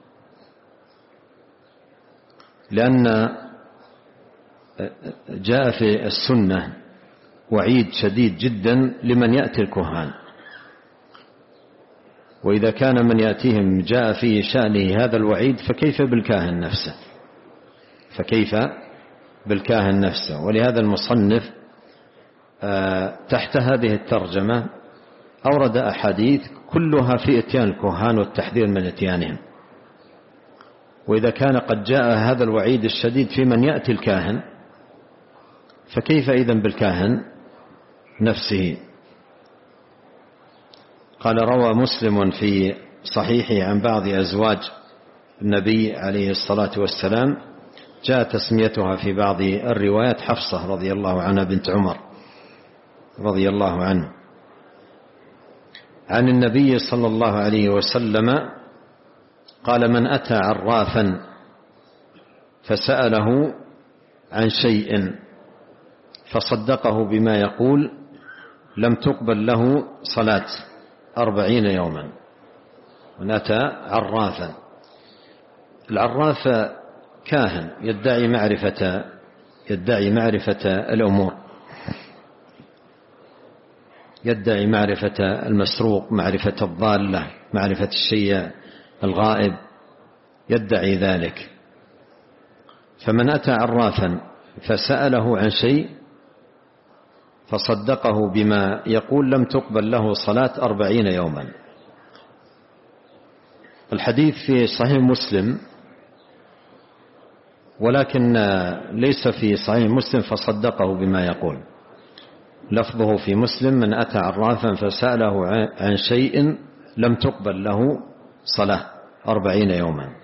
لأن جاء في السنة وعيد شديد جدا لمن يأتي الكهان. وإذا كان من يأتيهم جاء في شأنه هذا الوعيد، فكيف بالكاهن نفسه، فكيف بالكاهن نفسه. ولهذا المصنف تحت هذه الترجمة أورد أحاديث كلها في إتيان الكهان والتحذير من إتيانهم. وإذا كان قد جاء هذا الوعيد الشديد في من يأتي الكاهن، فكيف إذن بالكاهن نفسه. قال: روى مسلم في صحيحه عن بعض أزواج النبي عليه الصلاة والسلام، جاء تسميتها في بعض الروايات حفصة رضي الله عنها بنت عمر رضي الله عنه، عن النبي صلى الله عليه وسلم قال: من أتى عرافا فسأله عن شيء فصدقه بما يقول لم تقبل له صلاة 40 يوما. من أتى عرافا، العراف كاهن يدعي معرفة الأمور، يدعي معرفة المسروق، معرفة الضالة، معرفة الشيء الغائب، يدعي ذلك. فمن أتى عرافا فسأله عن شيء فصدقه بما يقول لم تقبل له صلاة 40 يوما. الحديث في صحيح مسلم، ولكن ليس في صحيح مسلم فصدقه بما يقول، لفظه في مسلم: من أتى عرافا فسأله عن شيء لم تقبل له صلاة 40 يوما.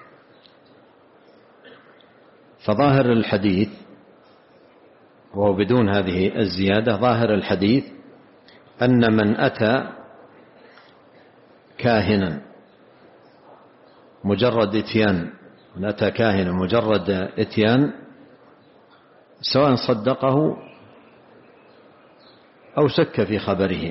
فظاهر الحديث، وهو بدون هذه الزيادة، ظاهر الحديث أن من أتى كاهنا مجرد إتيان، من أتى كاهنا مجرد إتيان، سواء صدقه أو شك في خبره،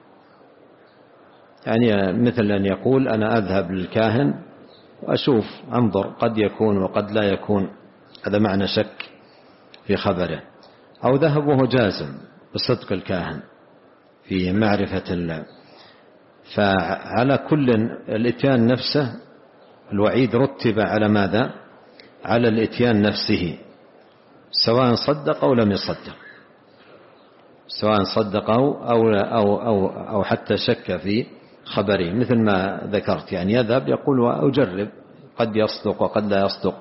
يعني مثل أن يقول: أنا أذهب للكاهن وأشوف أنظر قد يكون وقد لا يكون، هذا معنى شك في خبره. أو ذهب وهو جازم بصدق الكاهن في معرفة الله. فعلى كل الإتيان نفسه الوعيد رتب على ماذا؟ على الإتيان نفسه، سواء صدق أو لم يصدق، سواء صدقه أو حتى شك في خبره، مثل ما ذكرت، يعني يذهب يقول وأجرب قد يصدق وقد لا يصدق.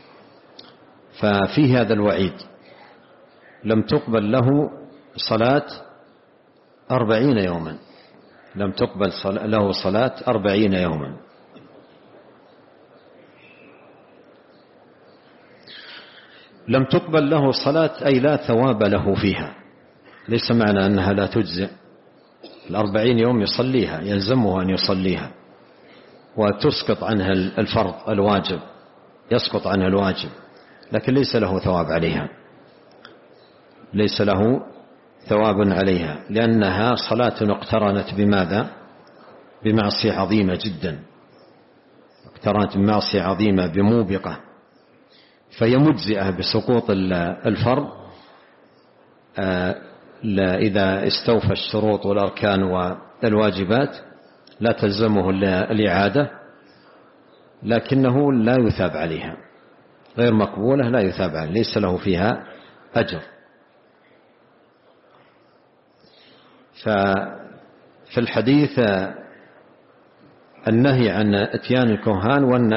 ففيه هذا الوعيد: لم تقبل له صلاة 40 يوما، لم تقبل له صلاة 40 يوما. لم تقبل له صلاة أي لا ثواب له فيها، ليس معنى أنها لا تجزئ. 40 يوم يصليها، يلزمه أن يصليها، وتسقط عنها الفرض الواجب، يسقط عنها الواجب، لكن ليس له ثواب عليها، ليس له ثواب عليها، لأنها صلاة اقترنت بماذا؟ بمعصية عظيمة جدا، اقترنت بمعصية عظيمة بموبقة، فهي مجزئة بسقوط الفرض إذا استوفى الشروط والأركان والواجبات، لا تلزمه الإعادة، لكنه لا يثاب عليها، غير مقبولة، لا يثاب عليها، ليس له فيها أجر. ففي الحديث النهي عن اتيان الكهان، وأن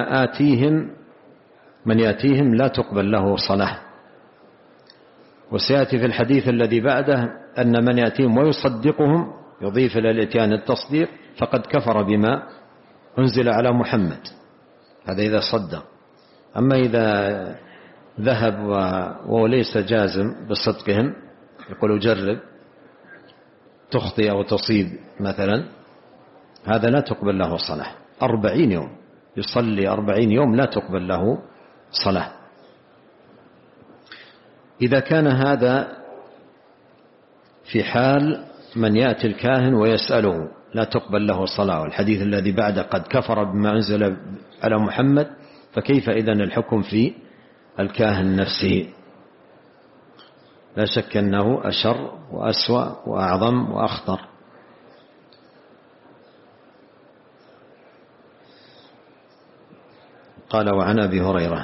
من يأتيهم لا تقبل له صلاة. وسيأتي في الحديث الذي بعده أن من يأتيهم ويصدقهم، يضيف إلى الاتيان التصديق، فقد كفر بما أنزل على محمد، هذا إذا صدق. أما إذا ذهب وليس جازم بصدقهم، يقول جرب تخطئ أو تصيب مثلا، هذا لا تقبل له صلاة 40 يوم، يصلي 40 يوم لا تقبل له صلاة. إذا كان هذا في حال من يأتي الكاهن ويسأله لا تقبل له صلاة، والحديث الذي بعده قد كفر بما أنزل على محمد، فكيف إذن الحكم في الكاهن نفسه؟ لا شك أنه أشر وأسوأ وأعظم وأخطر. قال وعن أبي هريرة،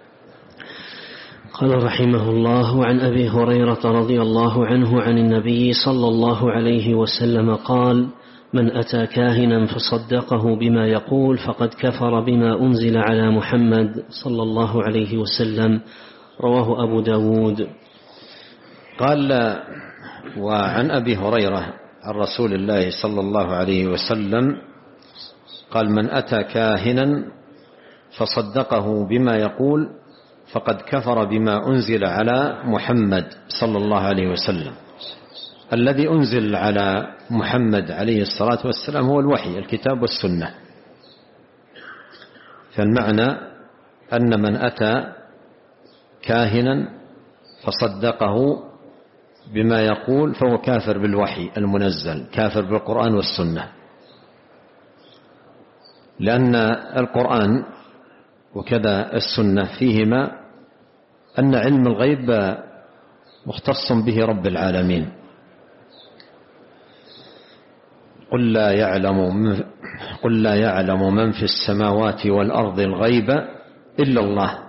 قال رحمه الله: عن أبي هريرة رضي الله عنه عن النبي صلى الله عليه وسلم قال: من أتى كاهنا فصدقه بما يقول فقد كفر بما أنزل على محمد صلى الله عليه وسلم. رواه أبو داود. قال وعن أبي هريرة عن رسول الله صلى الله عليه وسلم قال: من أتى كاهنا فصدقه بما يقول فقد كفر بما أنزل على محمد صلى الله عليه وسلم. الذي أنزل على محمد عليه الصلاة والسلام هو الوحي، الكتاب والسنة. فالمعنى أن من أتى كاهنا فصدقه بما يقول فهو كافر بالوحي المنزل، كافر بالقرآن والسنة، لأن القرآن وكذا السنة فيهما أن علم الغيب مختص به رب العالمين. قل لا يعلم من في السماوات والأرض الغيب إلا الله.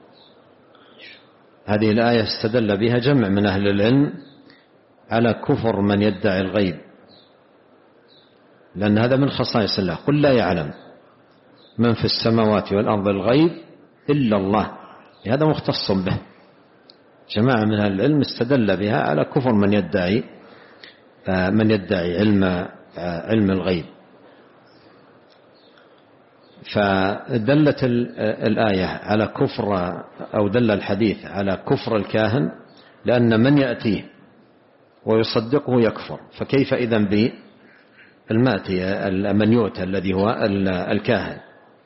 هذه الآية استدل بها جمع من أهل العلم على كفر من يدعي الغيب، لأن هذا من خصائص الله. قل لا يعلم من في السماوات والأرض الغيب إلا الله، هذا مختص به. جماعة من أهل العلم استدل بها على كفر من يدعي علم الغيب. فدلت الآية على كفر، أو دل الحديث على كفر الكاهن، لأن من يأتيه ويصدقه يكفر، فكيف إذن بالماتي من يؤتى الذي هو الكاهن؟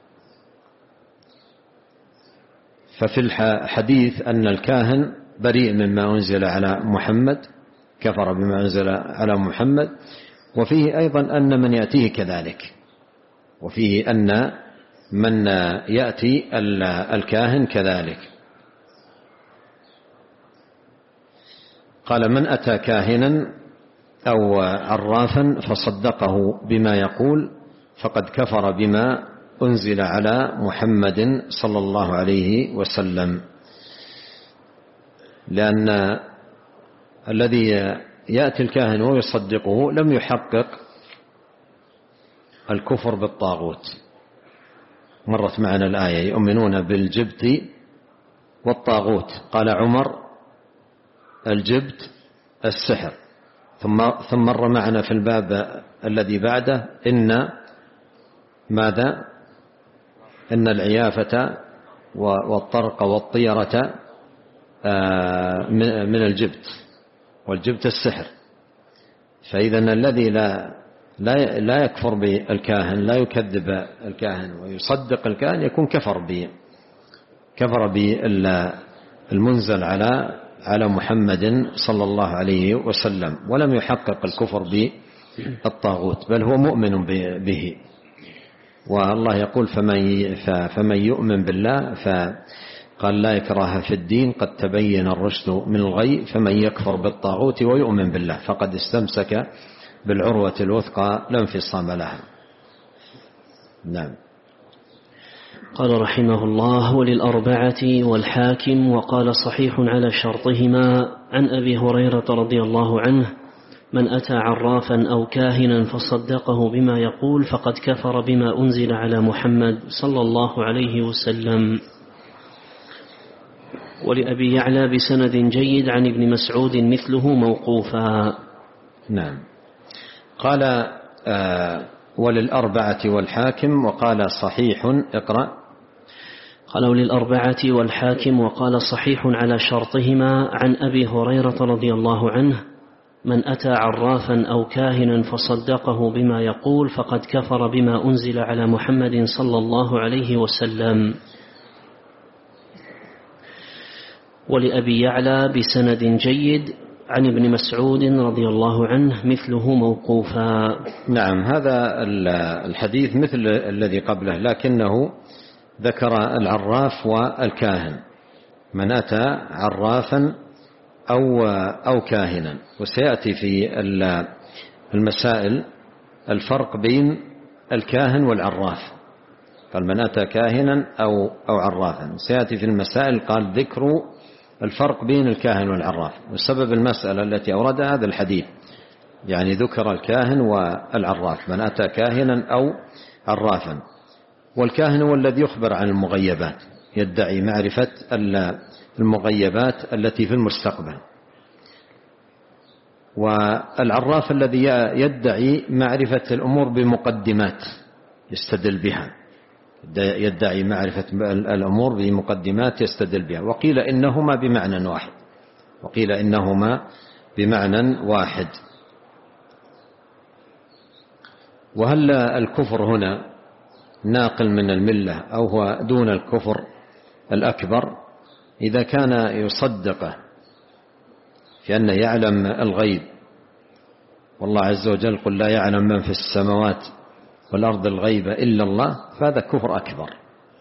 ففي الحديث أن الكاهن بريء مما أنزل على محمد، كفر بما أنزل على محمد. وفيه أيضا أن من يأتيه كذلك، وفيه أن من يأتي الكاهن كذلك. قال: من أتى كاهنا أو عرافا فصدقه بما يقول فقد كفر بما أنزل على محمد صلى الله عليه وسلم. لأن الذي يأتي الكاهن ويصدقه لم يحقق الكفر بالطاغوت. مرت معنا الآية: يؤمنون بالجبت والطاغوت. قال عمر: الجبت السحر. ثم مر معنا في الباب الذي بعده إن ماذا؟ إن العيافة والطرق والطيرة من الجبت، والجبت السحر. فإذا الذي لا يكفر بالكاهن، لا يكذب الكاهن ويصدق الكاهن، يكون كفر بالمنزل على محمد صلى الله عليه وسلم، ولم يحقق الكفر بالطاغوت، بل هو مؤمن به. والله يقول فمن يؤمن بالله فقال لا إكراه في الدين قد تبين الرشد من الغي، فمن يكفر بالطاغوت ويؤمن بالله فقد استمسك بالعروة الوثقى لا انفصام لها. نعم. قال رحمه الله: وللأربعة والحاكم وقال صحيح على شرطهما عن أبي هريرة رضي الله عنه: من أتى عرافا أو كاهنا فصدقه بما يقول فقد كفر بما أنزل على محمد صلى الله عليه وسلم. ولأبي يعلى بسند جيد عن ابن مسعود مثله موقوفا. نعم. قال وللأربعة والحاكم وقال صحيح. اقرأ. قال وللأربعة والحاكم وقال صحيح على شرطهما عن أبي هريرة رضي الله عنه: من أتى عرافا أو كاهنا فصدقه بما يقول فقد كفر بما أنزل على محمد صلى الله عليه وسلم. ولأبي يعلى بسند جيد عن ابن مسعود رضي الله عنه مثله موقوفا. نعم. هذا الحديث مثل الذي قبله، لكنه ذكر العراف والكاهن، من أتى عرافا أو كاهنا. وسيأتي في المسائل الفرق بين الكاهن والعراف، قال من أتى كاهنا أو عرافا. سيأتي في المسائل قال ذكر الفرق بين الكاهن والعراف، وسبب المسألة التي أوردها هذا الحديث، يعني ذكر الكاهن والعراف، من أتى كاهنا أو عرافا. والكاهن هو الذي يخبر عن المغيبات، يدعي معرفة المغيبات التي في المستقبل. والعراف الذي يدعي معرفة الأمور بمقدمات يستدل بها، يدعي معرفة الأمور بمقدمات يستدل بها. وقيل إنهما بمعنى واحد. وهل الكفر هنا ناقل من الملة أو هو دون الكفر الأكبر؟ إذا كان يصدقه في أنه يعلم الغيب، والله عز وجل قل لا يعلم من في السماوات والأرض الغيب إلا الله، فهذا كفر أكبر.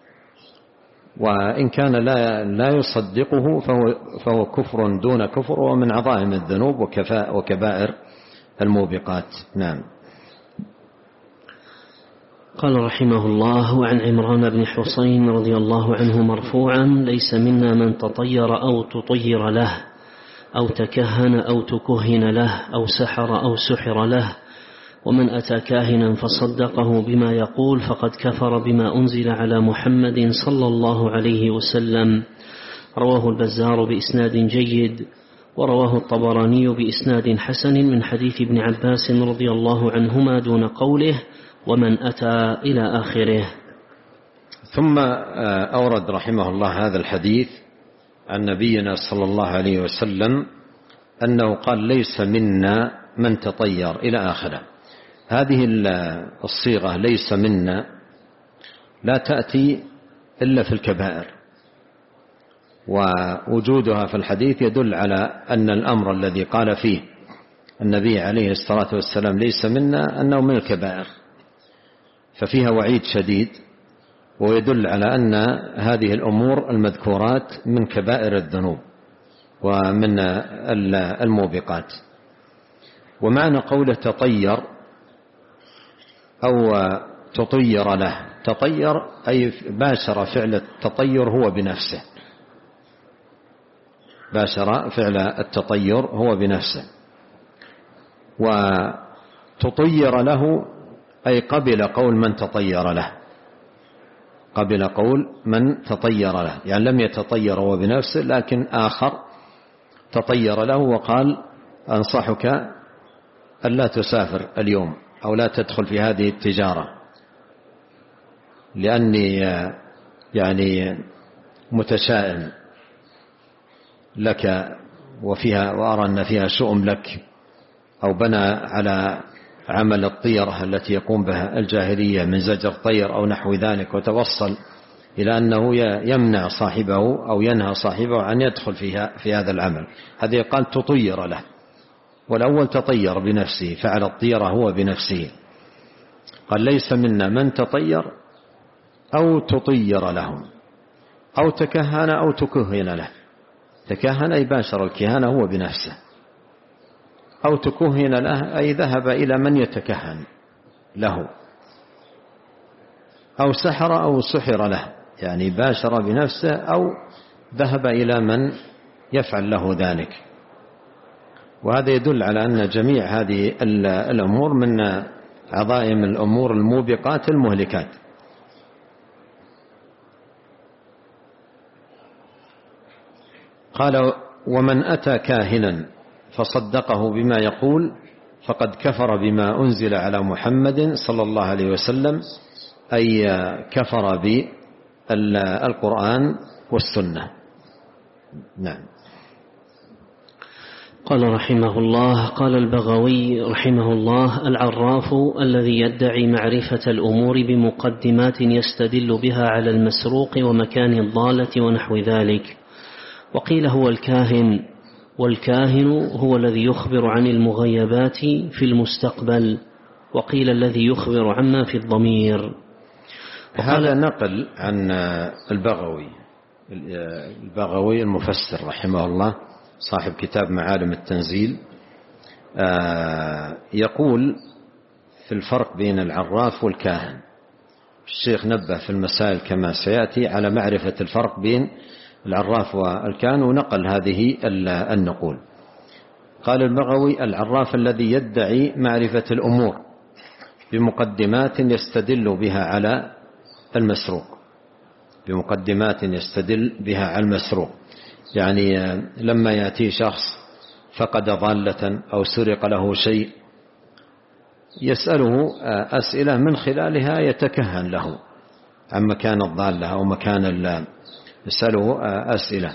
وإن كان لا يصدقه فهو كفر دون كفر، ومن عظائم الذنوب وكبائر الموبقات. نعم. قال رحمه الله: عن عمران بن حسين رضي الله عنه مرفوعا: ليس منا من تطير أو تطير له، أو تكهن أو تكهن له، أو سحر أو سحر له، ومن أتى كاهنا فصدقه بما يقول فقد كفر بما أنزل على محمد صلى الله عليه وسلم. رواه البزار بإسناد جيد، ورواه الطبراني بإسناد حسن من حديث ابن عباس رضي الله عنهما دون قوله ومن أتى إلى آخره. ثم أورد رحمه الله هذا الحديث عن نبينا صلى الله عليه وسلم أنه قال ليس منا من تطير إلى آخره. هذه الصيغة ليس منا لا تأتي إلا في الكبائر، ووجودها في الحديث يدل على أن الأمر الذي قال فيه النبي عليه الصلاة والسلام ليس منا أنه من الكبائر، ففيها وعيد شديد، ويدل على أن هذه الأمور المذكورات من كبائر الذنوب ومن الموبقات. ومعنى قوله تطير أو تطير له، تطير أي باشر فعل التطير هو بنفسه، باشر فعل التطير هو بنفسه. وتطير له أي قبل قول من تطير له، قبل قول من تطير له، يعني لم يتطير هو بنفسه، لكن آخر تطير له وقال أنصحك ألا تسافر اليوم أو لا تدخل في هذه التجارة لأني يعني متشائم لك وفيها وأرى أن فيها شؤم لك، أو بنى عمل الطيرة التي يقوم بها الجاهلية من زجر طير أو نحو ذلك، وتوصل إلى أنه يمنع صاحبه أو ينهى صاحبه عن يدخل في هذا العمل، هذه قال تطير له. والأول تطير بنفسه، فعل الطيرة هو بنفسه. قال ليس منا من تطير أو تطير لهم أو تكهن أو تكهن له. تكهن أي باشر الكهانة هو بنفسه، أو تكهن له أي ذهب إلى من يتكهن له، أو سحر أو سحر له، يعني باشر بنفسه أو ذهب إلى من يفعل له ذلك. وهذا يدل على أن جميع هذه الأمور من عظائم الأمور الموبقات المهلكات. قال ومن أتى كاهنا فصدقه بما يقول فقد كفر بما أنزل على محمد صلى الله عليه وسلم، أي كفر بالقرآن والسنة. نعم. قال رحمه الله: قال البغوي رحمه الله: العراف الذي يدعي معرفة الأمور بمقدمات يستدل بها على المسروق ومكان الضالة ونحو ذلك. وقيل هو الكاهن، والكاهن هو الذي يخبر عن المغيبات في المستقبل، وقيل الذي يخبر عما في الضمير. هذا نقل عن البغوي المفسر رحمه الله صاحب كتاب معالم التنزيل، يقول في الفرق بين العراف والكاهن. الشيخ نبه في المسائل كما سيأتي على معرفة الفرق بين العراف والكاهن، ونقل هذه النقول. قال البغوي: العراف الذي يدعي معرفة الأمور بمقدمات يستدل بها على المسروق، بمقدمات يستدل بها على المسروق، يعني لما يأتي شخص فقد ضالة أو سرق له شيء يسأله أسئلة من خلالها يتكهن له عن مكان الضالة أو مكان يسأله أسئلة،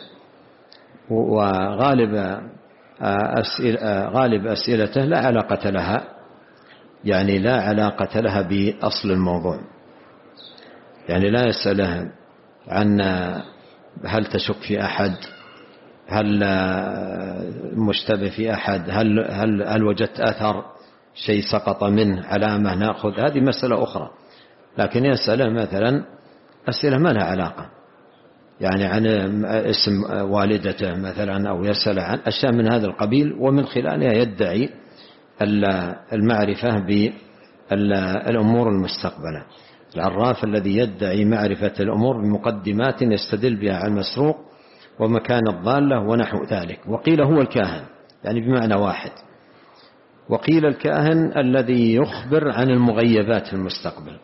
وغالب أسئلته لا علاقة لها، يعني لا علاقة لها بأصل الموضوع، يعني لا يسأله عن هل تشك في أحد، هل مشتبه في أحد، هل وجدت أثر شيء سقط منه علامة نأخذ، هذه مسألة أخرى. لكن يسأله مثلا أسئلة ما لها علاقة، يعني عن اسم والدته مثلا، أو يسأل عن أشياء من هذا القبيل، ومن خلالها يدعي المعرفة بالأمور المستقبلة. العراف الذي يدعي معرفة الأمور بمقدمات يستدل بها على المسروق ومكان الضالة ونحو ذلك. وقيل هو الكاهن، يعني بمعنى واحد. وقيل الكاهن الذي يخبر عن المغيبات في المستقبل.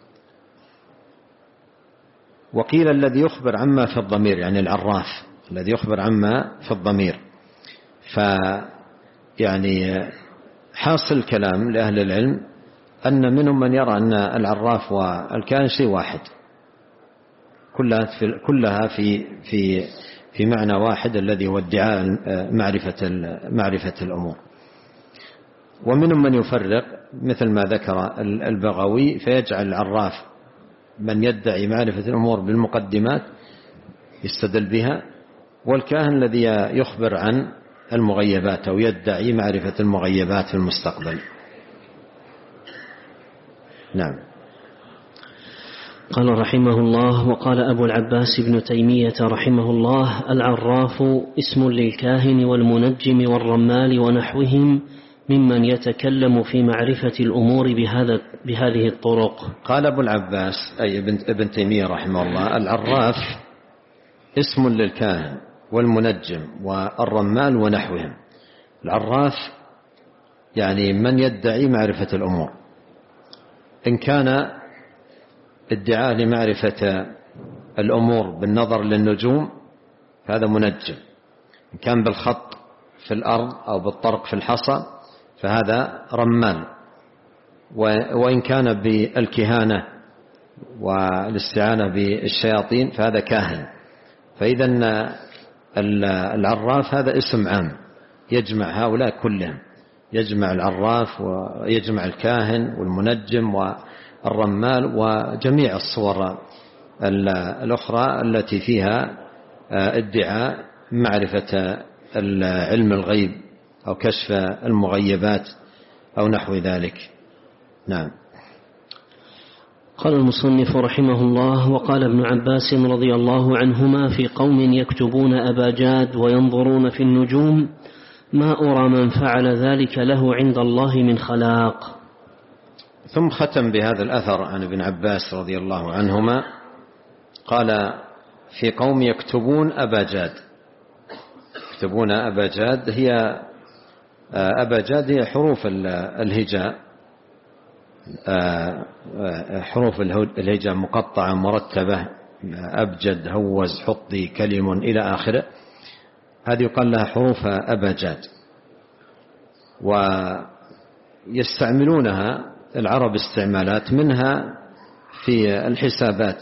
وقيل الذي يخبر عما في الضمير، يعني العراف الذي يخبر عما في الضمير. يعني حاصل الكلام لأهل العلم أن منهم من يرى أن العراف والكاهن شيء واحد، كلها في معنى واحد الذي هو ادعاء معرفة الأمور. ومنهم من يفرق مثل ما ذكر البغوي، فيجعل العراف من يدعي معرفة الأمور بالمقدمات يستدل بها، والكاهن الذي يخبر عن المغيبات أو يدعي معرفة المغيبات في المستقبل. نعم. قال رحمه الله: وقال أبو العباس ابن تيمية رحمه الله: العراف اسم للكاهن والمنجم والرمال ونحوهم ممن يتكلم في معرفة الأمور بهذه الطرق. قال أبو العباس أي ابن تيمية رحمه الله: العراف اسم للكاهن والمنجم والرمال ونحوهم. العراف يعني من يدعي معرفة الأمور، إن كان ادعاء لمعرفة الأمور بالنظر للنجوم فهذا منجم، إن كان بالخط في الأرض أو بالطرق في الحصى فهذا رمال، وإن كان بالكهانة والاستعانة بالشياطين فهذا كاهن. فإذا العراف هذا اسم عام يجمع هؤلاء كلهم، يجمع العراف ويجمع الكاهن والمنجم والرمال وجميع الصور الأخرى التي فيها ادعاء معرفة علم الغيب أو كشف المغيبات أو نحو ذلك. نعم. قال المصنف رحمه الله: وقال ابن عباس رضي الله عنهما في قوم يكتبون أبا جاد وينظرون في النجوم: ما أرى من فعل ذلك له عند الله من خلاق. ثم ختم بهذا الأثر عن ابن عباس رضي الله عنهما قال: في قوم يكتبون أبا جاد. يكتبون أبا جاد هي أبا جاد هي حروف الهجاء، حروف الهجاء مقطعة مرتبة، أبجد، هوز، حطي، كلم إلى آخره. هذه يقال لها حروف أبا جاد، ويستعملونها العرب استعمالات منها في الحسابات.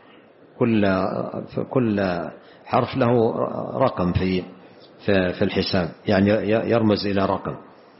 كل حرف له رقم في الحساب، يعني يرمز إلى رقم،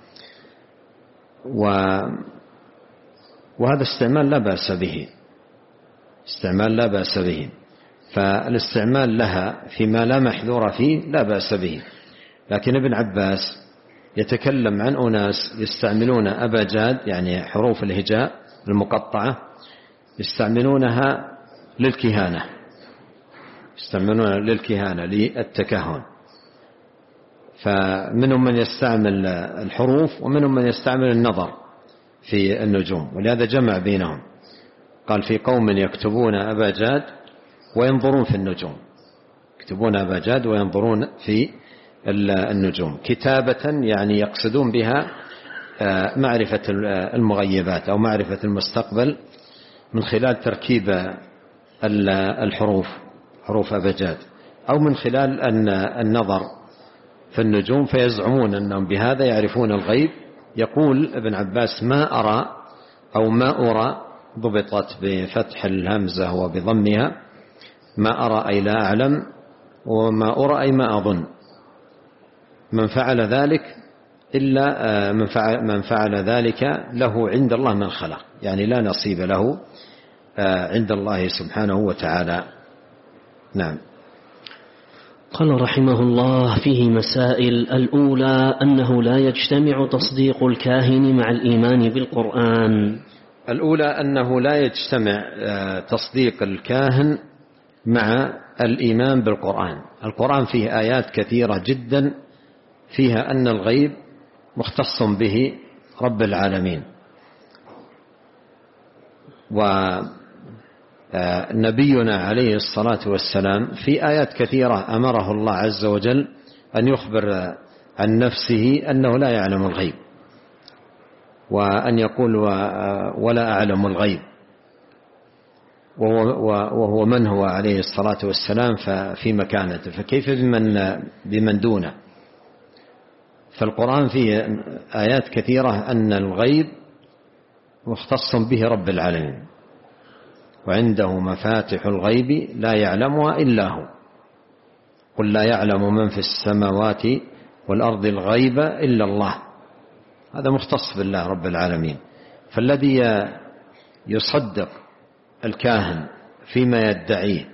وهذا استعمال لا بأس به، استعمال لا بأس به. فالاستعمال لها فيما لا محذور فيه لا بأس به. لكن ابن عباس يتكلم عن أناس يستعملون أبا جاد، يعني حروف الهجاء المقطعة، يستعملونها للكهانة، يستعملونها للكهانة للتكهن. فمنهم من يستعمل الحروف ومنهم من يستعمل النظر في النجوم، ولهذا جمع بينهم. قال: في قوم يكتبون أبا جاد وينظرون في النجوم. يكتبون أبا جاد وينظرون في النجوم كتابة، يعني يقصدون بها معرفة المغيبات أو معرفة المستقبل من خلال تركيب الحروف، حروف أبا جاد، أو من خلال النظر في النجوم، فيزعمون أنهم بهذا يعرفون الغيب. يقول ابن عباس: ما أرى أو ما أرى، ضبطت بفتح الهمزة وبضمها، ما أرى أي لا أعلم، وما أرى أي ما أظن، من فعل ذلك إلا من فعل ذلك له عند الله من خلق، يعني لا نصيب له عند الله سبحانه وتعالى. نعم. قال رحمه الله: فيه مسائل. الأولى أنه لا يجتمع تصديق الكاهن مع الإيمان بالقرآن. الأولى أنه لا يجتمع تصديق الكاهن مع الإيمان بالقرآن. القرآن فيه آيات كثيرة جدا فيها أن الغيب مختص به رب العالمين، ونبينا عليه الصلاة والسلام في آيات كثيرة أمره الله عز وجل أن يخبر عن نفسه أنه لا يعلم الغيب، وأن يقول: ولا أعلم الغيب، وهو من هو عليه الصلاة والسلام في مكانته، فكيف بمن دونه؟ فالقرآن فيه آيات كثيرة أن الغيب مختص به رب العالمين، وعنده مفاتح الغيب لا يعلمها إلا هو، قل لا يعلم من في السماوات والأرض الغيب إلا الله. هذا مختص بالله رب العالمين. فالذي يصدق الكاهن فيما يدعيه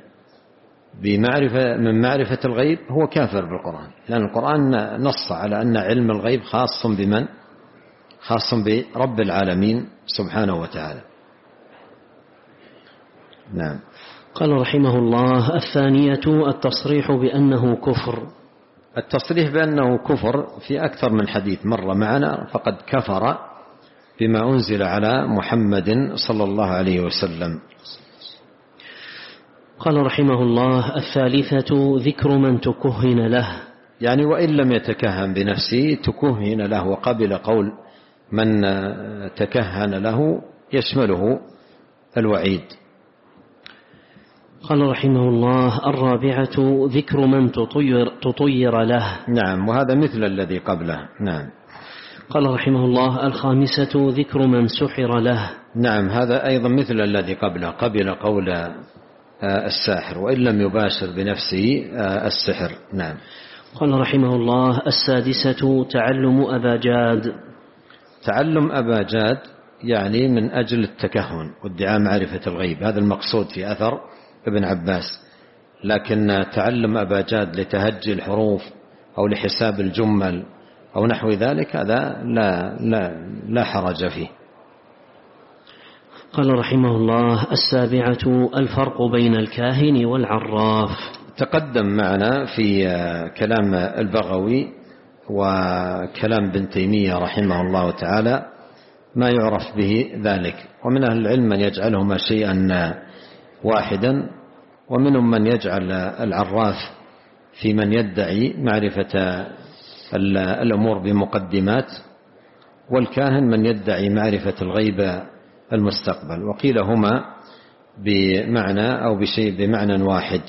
من معرفة الغيب هو كافر بالقرآن، لأن القرآن نص على أن علم الغيب خاص بمن؟ خاص برب العالمين سبحانه وتعالى. نعم. قال رحمه الله: الثانية التصريح بأنه كفر. التصريح بأنه كفر في أكثر من حديث مر معنا، فقد كفر بما أنزل على محمد صلى الله عليه وسلم. قال رحمه الله: الثالثة ذكر من تكهن له، يعني وإن لم يتكهن بنفسه تكهن له، وقبل قول من تكهن له يشمله الوعيد. قال رحمه الله: الرابعة ذكر من تطير له. نعم، وهذا مثل الذي قبله. نعم. قال رحمه الله: الخامسة ذكر من سحر له. نعم، هذا أيضا مثل الذي قبله، قبل قول الساحر وإن لم يباشر بنفسه السحر. نعم. قال رحمه الله: السادسة تعلم أبا جاد. تعلم أباجاد يعني من أجل التكهن وادعاء معرفة الغيب، هذا المقصود في أثر ابن عباس. لكن تعلم أباجاد لتهجي الحروف أو لحساب الجمل أو نحو ذلك هذا لا حرج فيه. قال رحمه الله: 7 الفرق بين الكاهن والعراف. تقدم معنا في كلام البغوي وكلام ابن تيمية رحمه الله تعالى ما يعرف به ذلك، ومن أهل العلم من يجعلهما شيئا واحدا، ومنهم من يجعل العراف في من يدعي معرفة الأمور بمقدمات، والكاهن من يدعي معرفة الغيب المستقبل، وقيل هما بمعنى أو بشيء بمعنى واحد.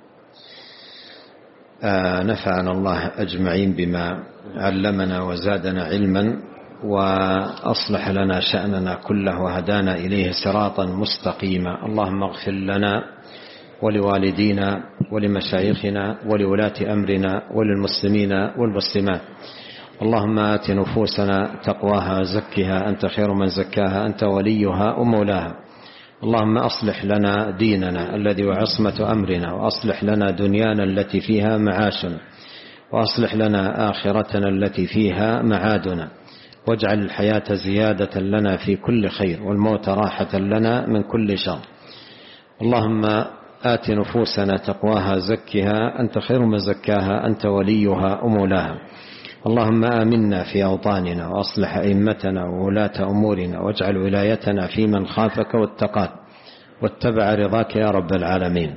نفعنا الله أجمعين بما علمنا وزادنا علما وأصلح لنا شأننا كله وهدانا إليه صراطا مستقيما. اللهم اغفر لنا ولوالدينا ولمشايخنا ولولاة أمرنا وللمسلمين والمسلمات. اللهم آت نفوسنا تقواها زكها أنت خير من زكاها أنت وليها ومولاها. اللهم أصلح لنا ديننا الذي هو عصمة أمرنا، وأصلح لنا دنيانا التي فيها معاشنا، وأصلح لنا آخرتنا التي فيها معادنا، واجعل الحياة زيادة لنا في كل خير والموت راحة لنا من كل شر. اللهم آت نفوسنا تقواها زكها أنت خير من زكاها أنت وليها ومولاها. اللهم آمنا في أوطاننا وأصلح أئمتنا وولاة أمورنا، واجعل ولايتنا في من خافك واتقاك واتبع رضاك يا رب العالمين.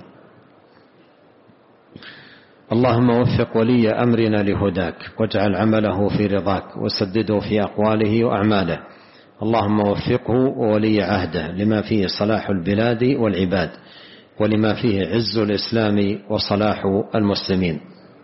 اللهم وفق ولي أمرنا لهداك، واجعل عمله في رضاك، وسدده في أقواله وأعماله. اللهم وفقه وولي عهده لما فيه صلاح البلاد والعباد، ولما فيه عز الإسلام وصلاح المسلمين.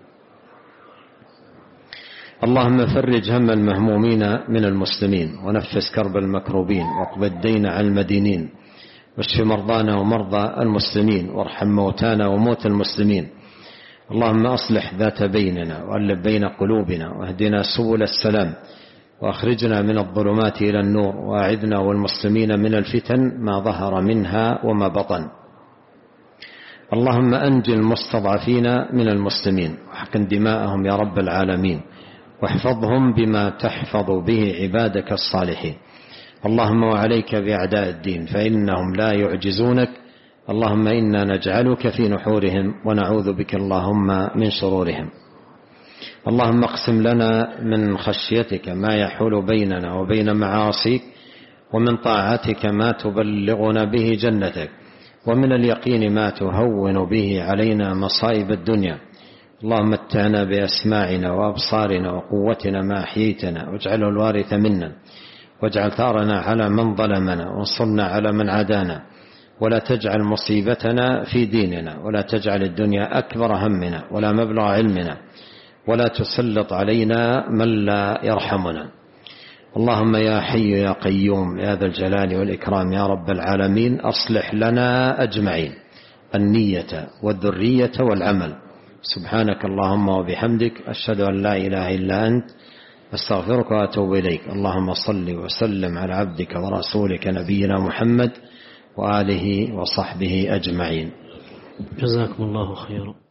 اللهم فرج هم المهمومين من المسلمين، ونفس كرب المكروبين، واقض الدين عن المدينين، واشف مرضانا ومرضى المسلمين، وارحم موتانا وموتى المسلمين. اللهم أصلح ذات بيننا، وألف بين قلوبنا، واهدنا سبل السلام، وأخرجنا من الظلمات إلى النور، وأعذنا والمسلمين من الفتن ما ظهر منها وما بطن. اللهم أنجِ المستضعفين من المسلمين، واحقن دماءهم يا رب العالمين، واحفظهم بما تحفظ به عبادك الصالحين. اللهم وعليك بأعداء الدين فإنهم لا يعجزونك. اللهم إنا نجعلك في نحورهم ونعوذ بك اللهم من شرورهم. اللهم اقسم لنا من خشيتك ما يحول بيننا وبين معاصيك، ومن طاعتك ما تبلغنا به جنتك، ومن اليقين ما تهون به علينا مصائب الدنيا. اللهم متعنا بأسماعنا وأبصارنا وقوتنا ما أحييتنا، واجعله الوارث منا، واجعل ثارنا على من ظلمنا، وانصرنا على من عادانا، ولا تجعل مصيبتنا في ديننا، ولا تجعل الدنيا أكبر همنا ولا مبلغ علمنا، ولا تسلط علينا من لا يرحمنا. اللهم يا حي يا قيوم يا ذا الجلال والإكرام يا رب العالمين، أصلح لنا أجمعين النية والذرية والعمل. سبحانك اللهم وبحمدك، أشهد أن لا إله إلا أنت، أستغفرك وأتوب إليك. اللهم صل وسلم على عبدك ورسولك نبينا محمد وآله وصحبه أجمعين. جزاكم الله خيرا.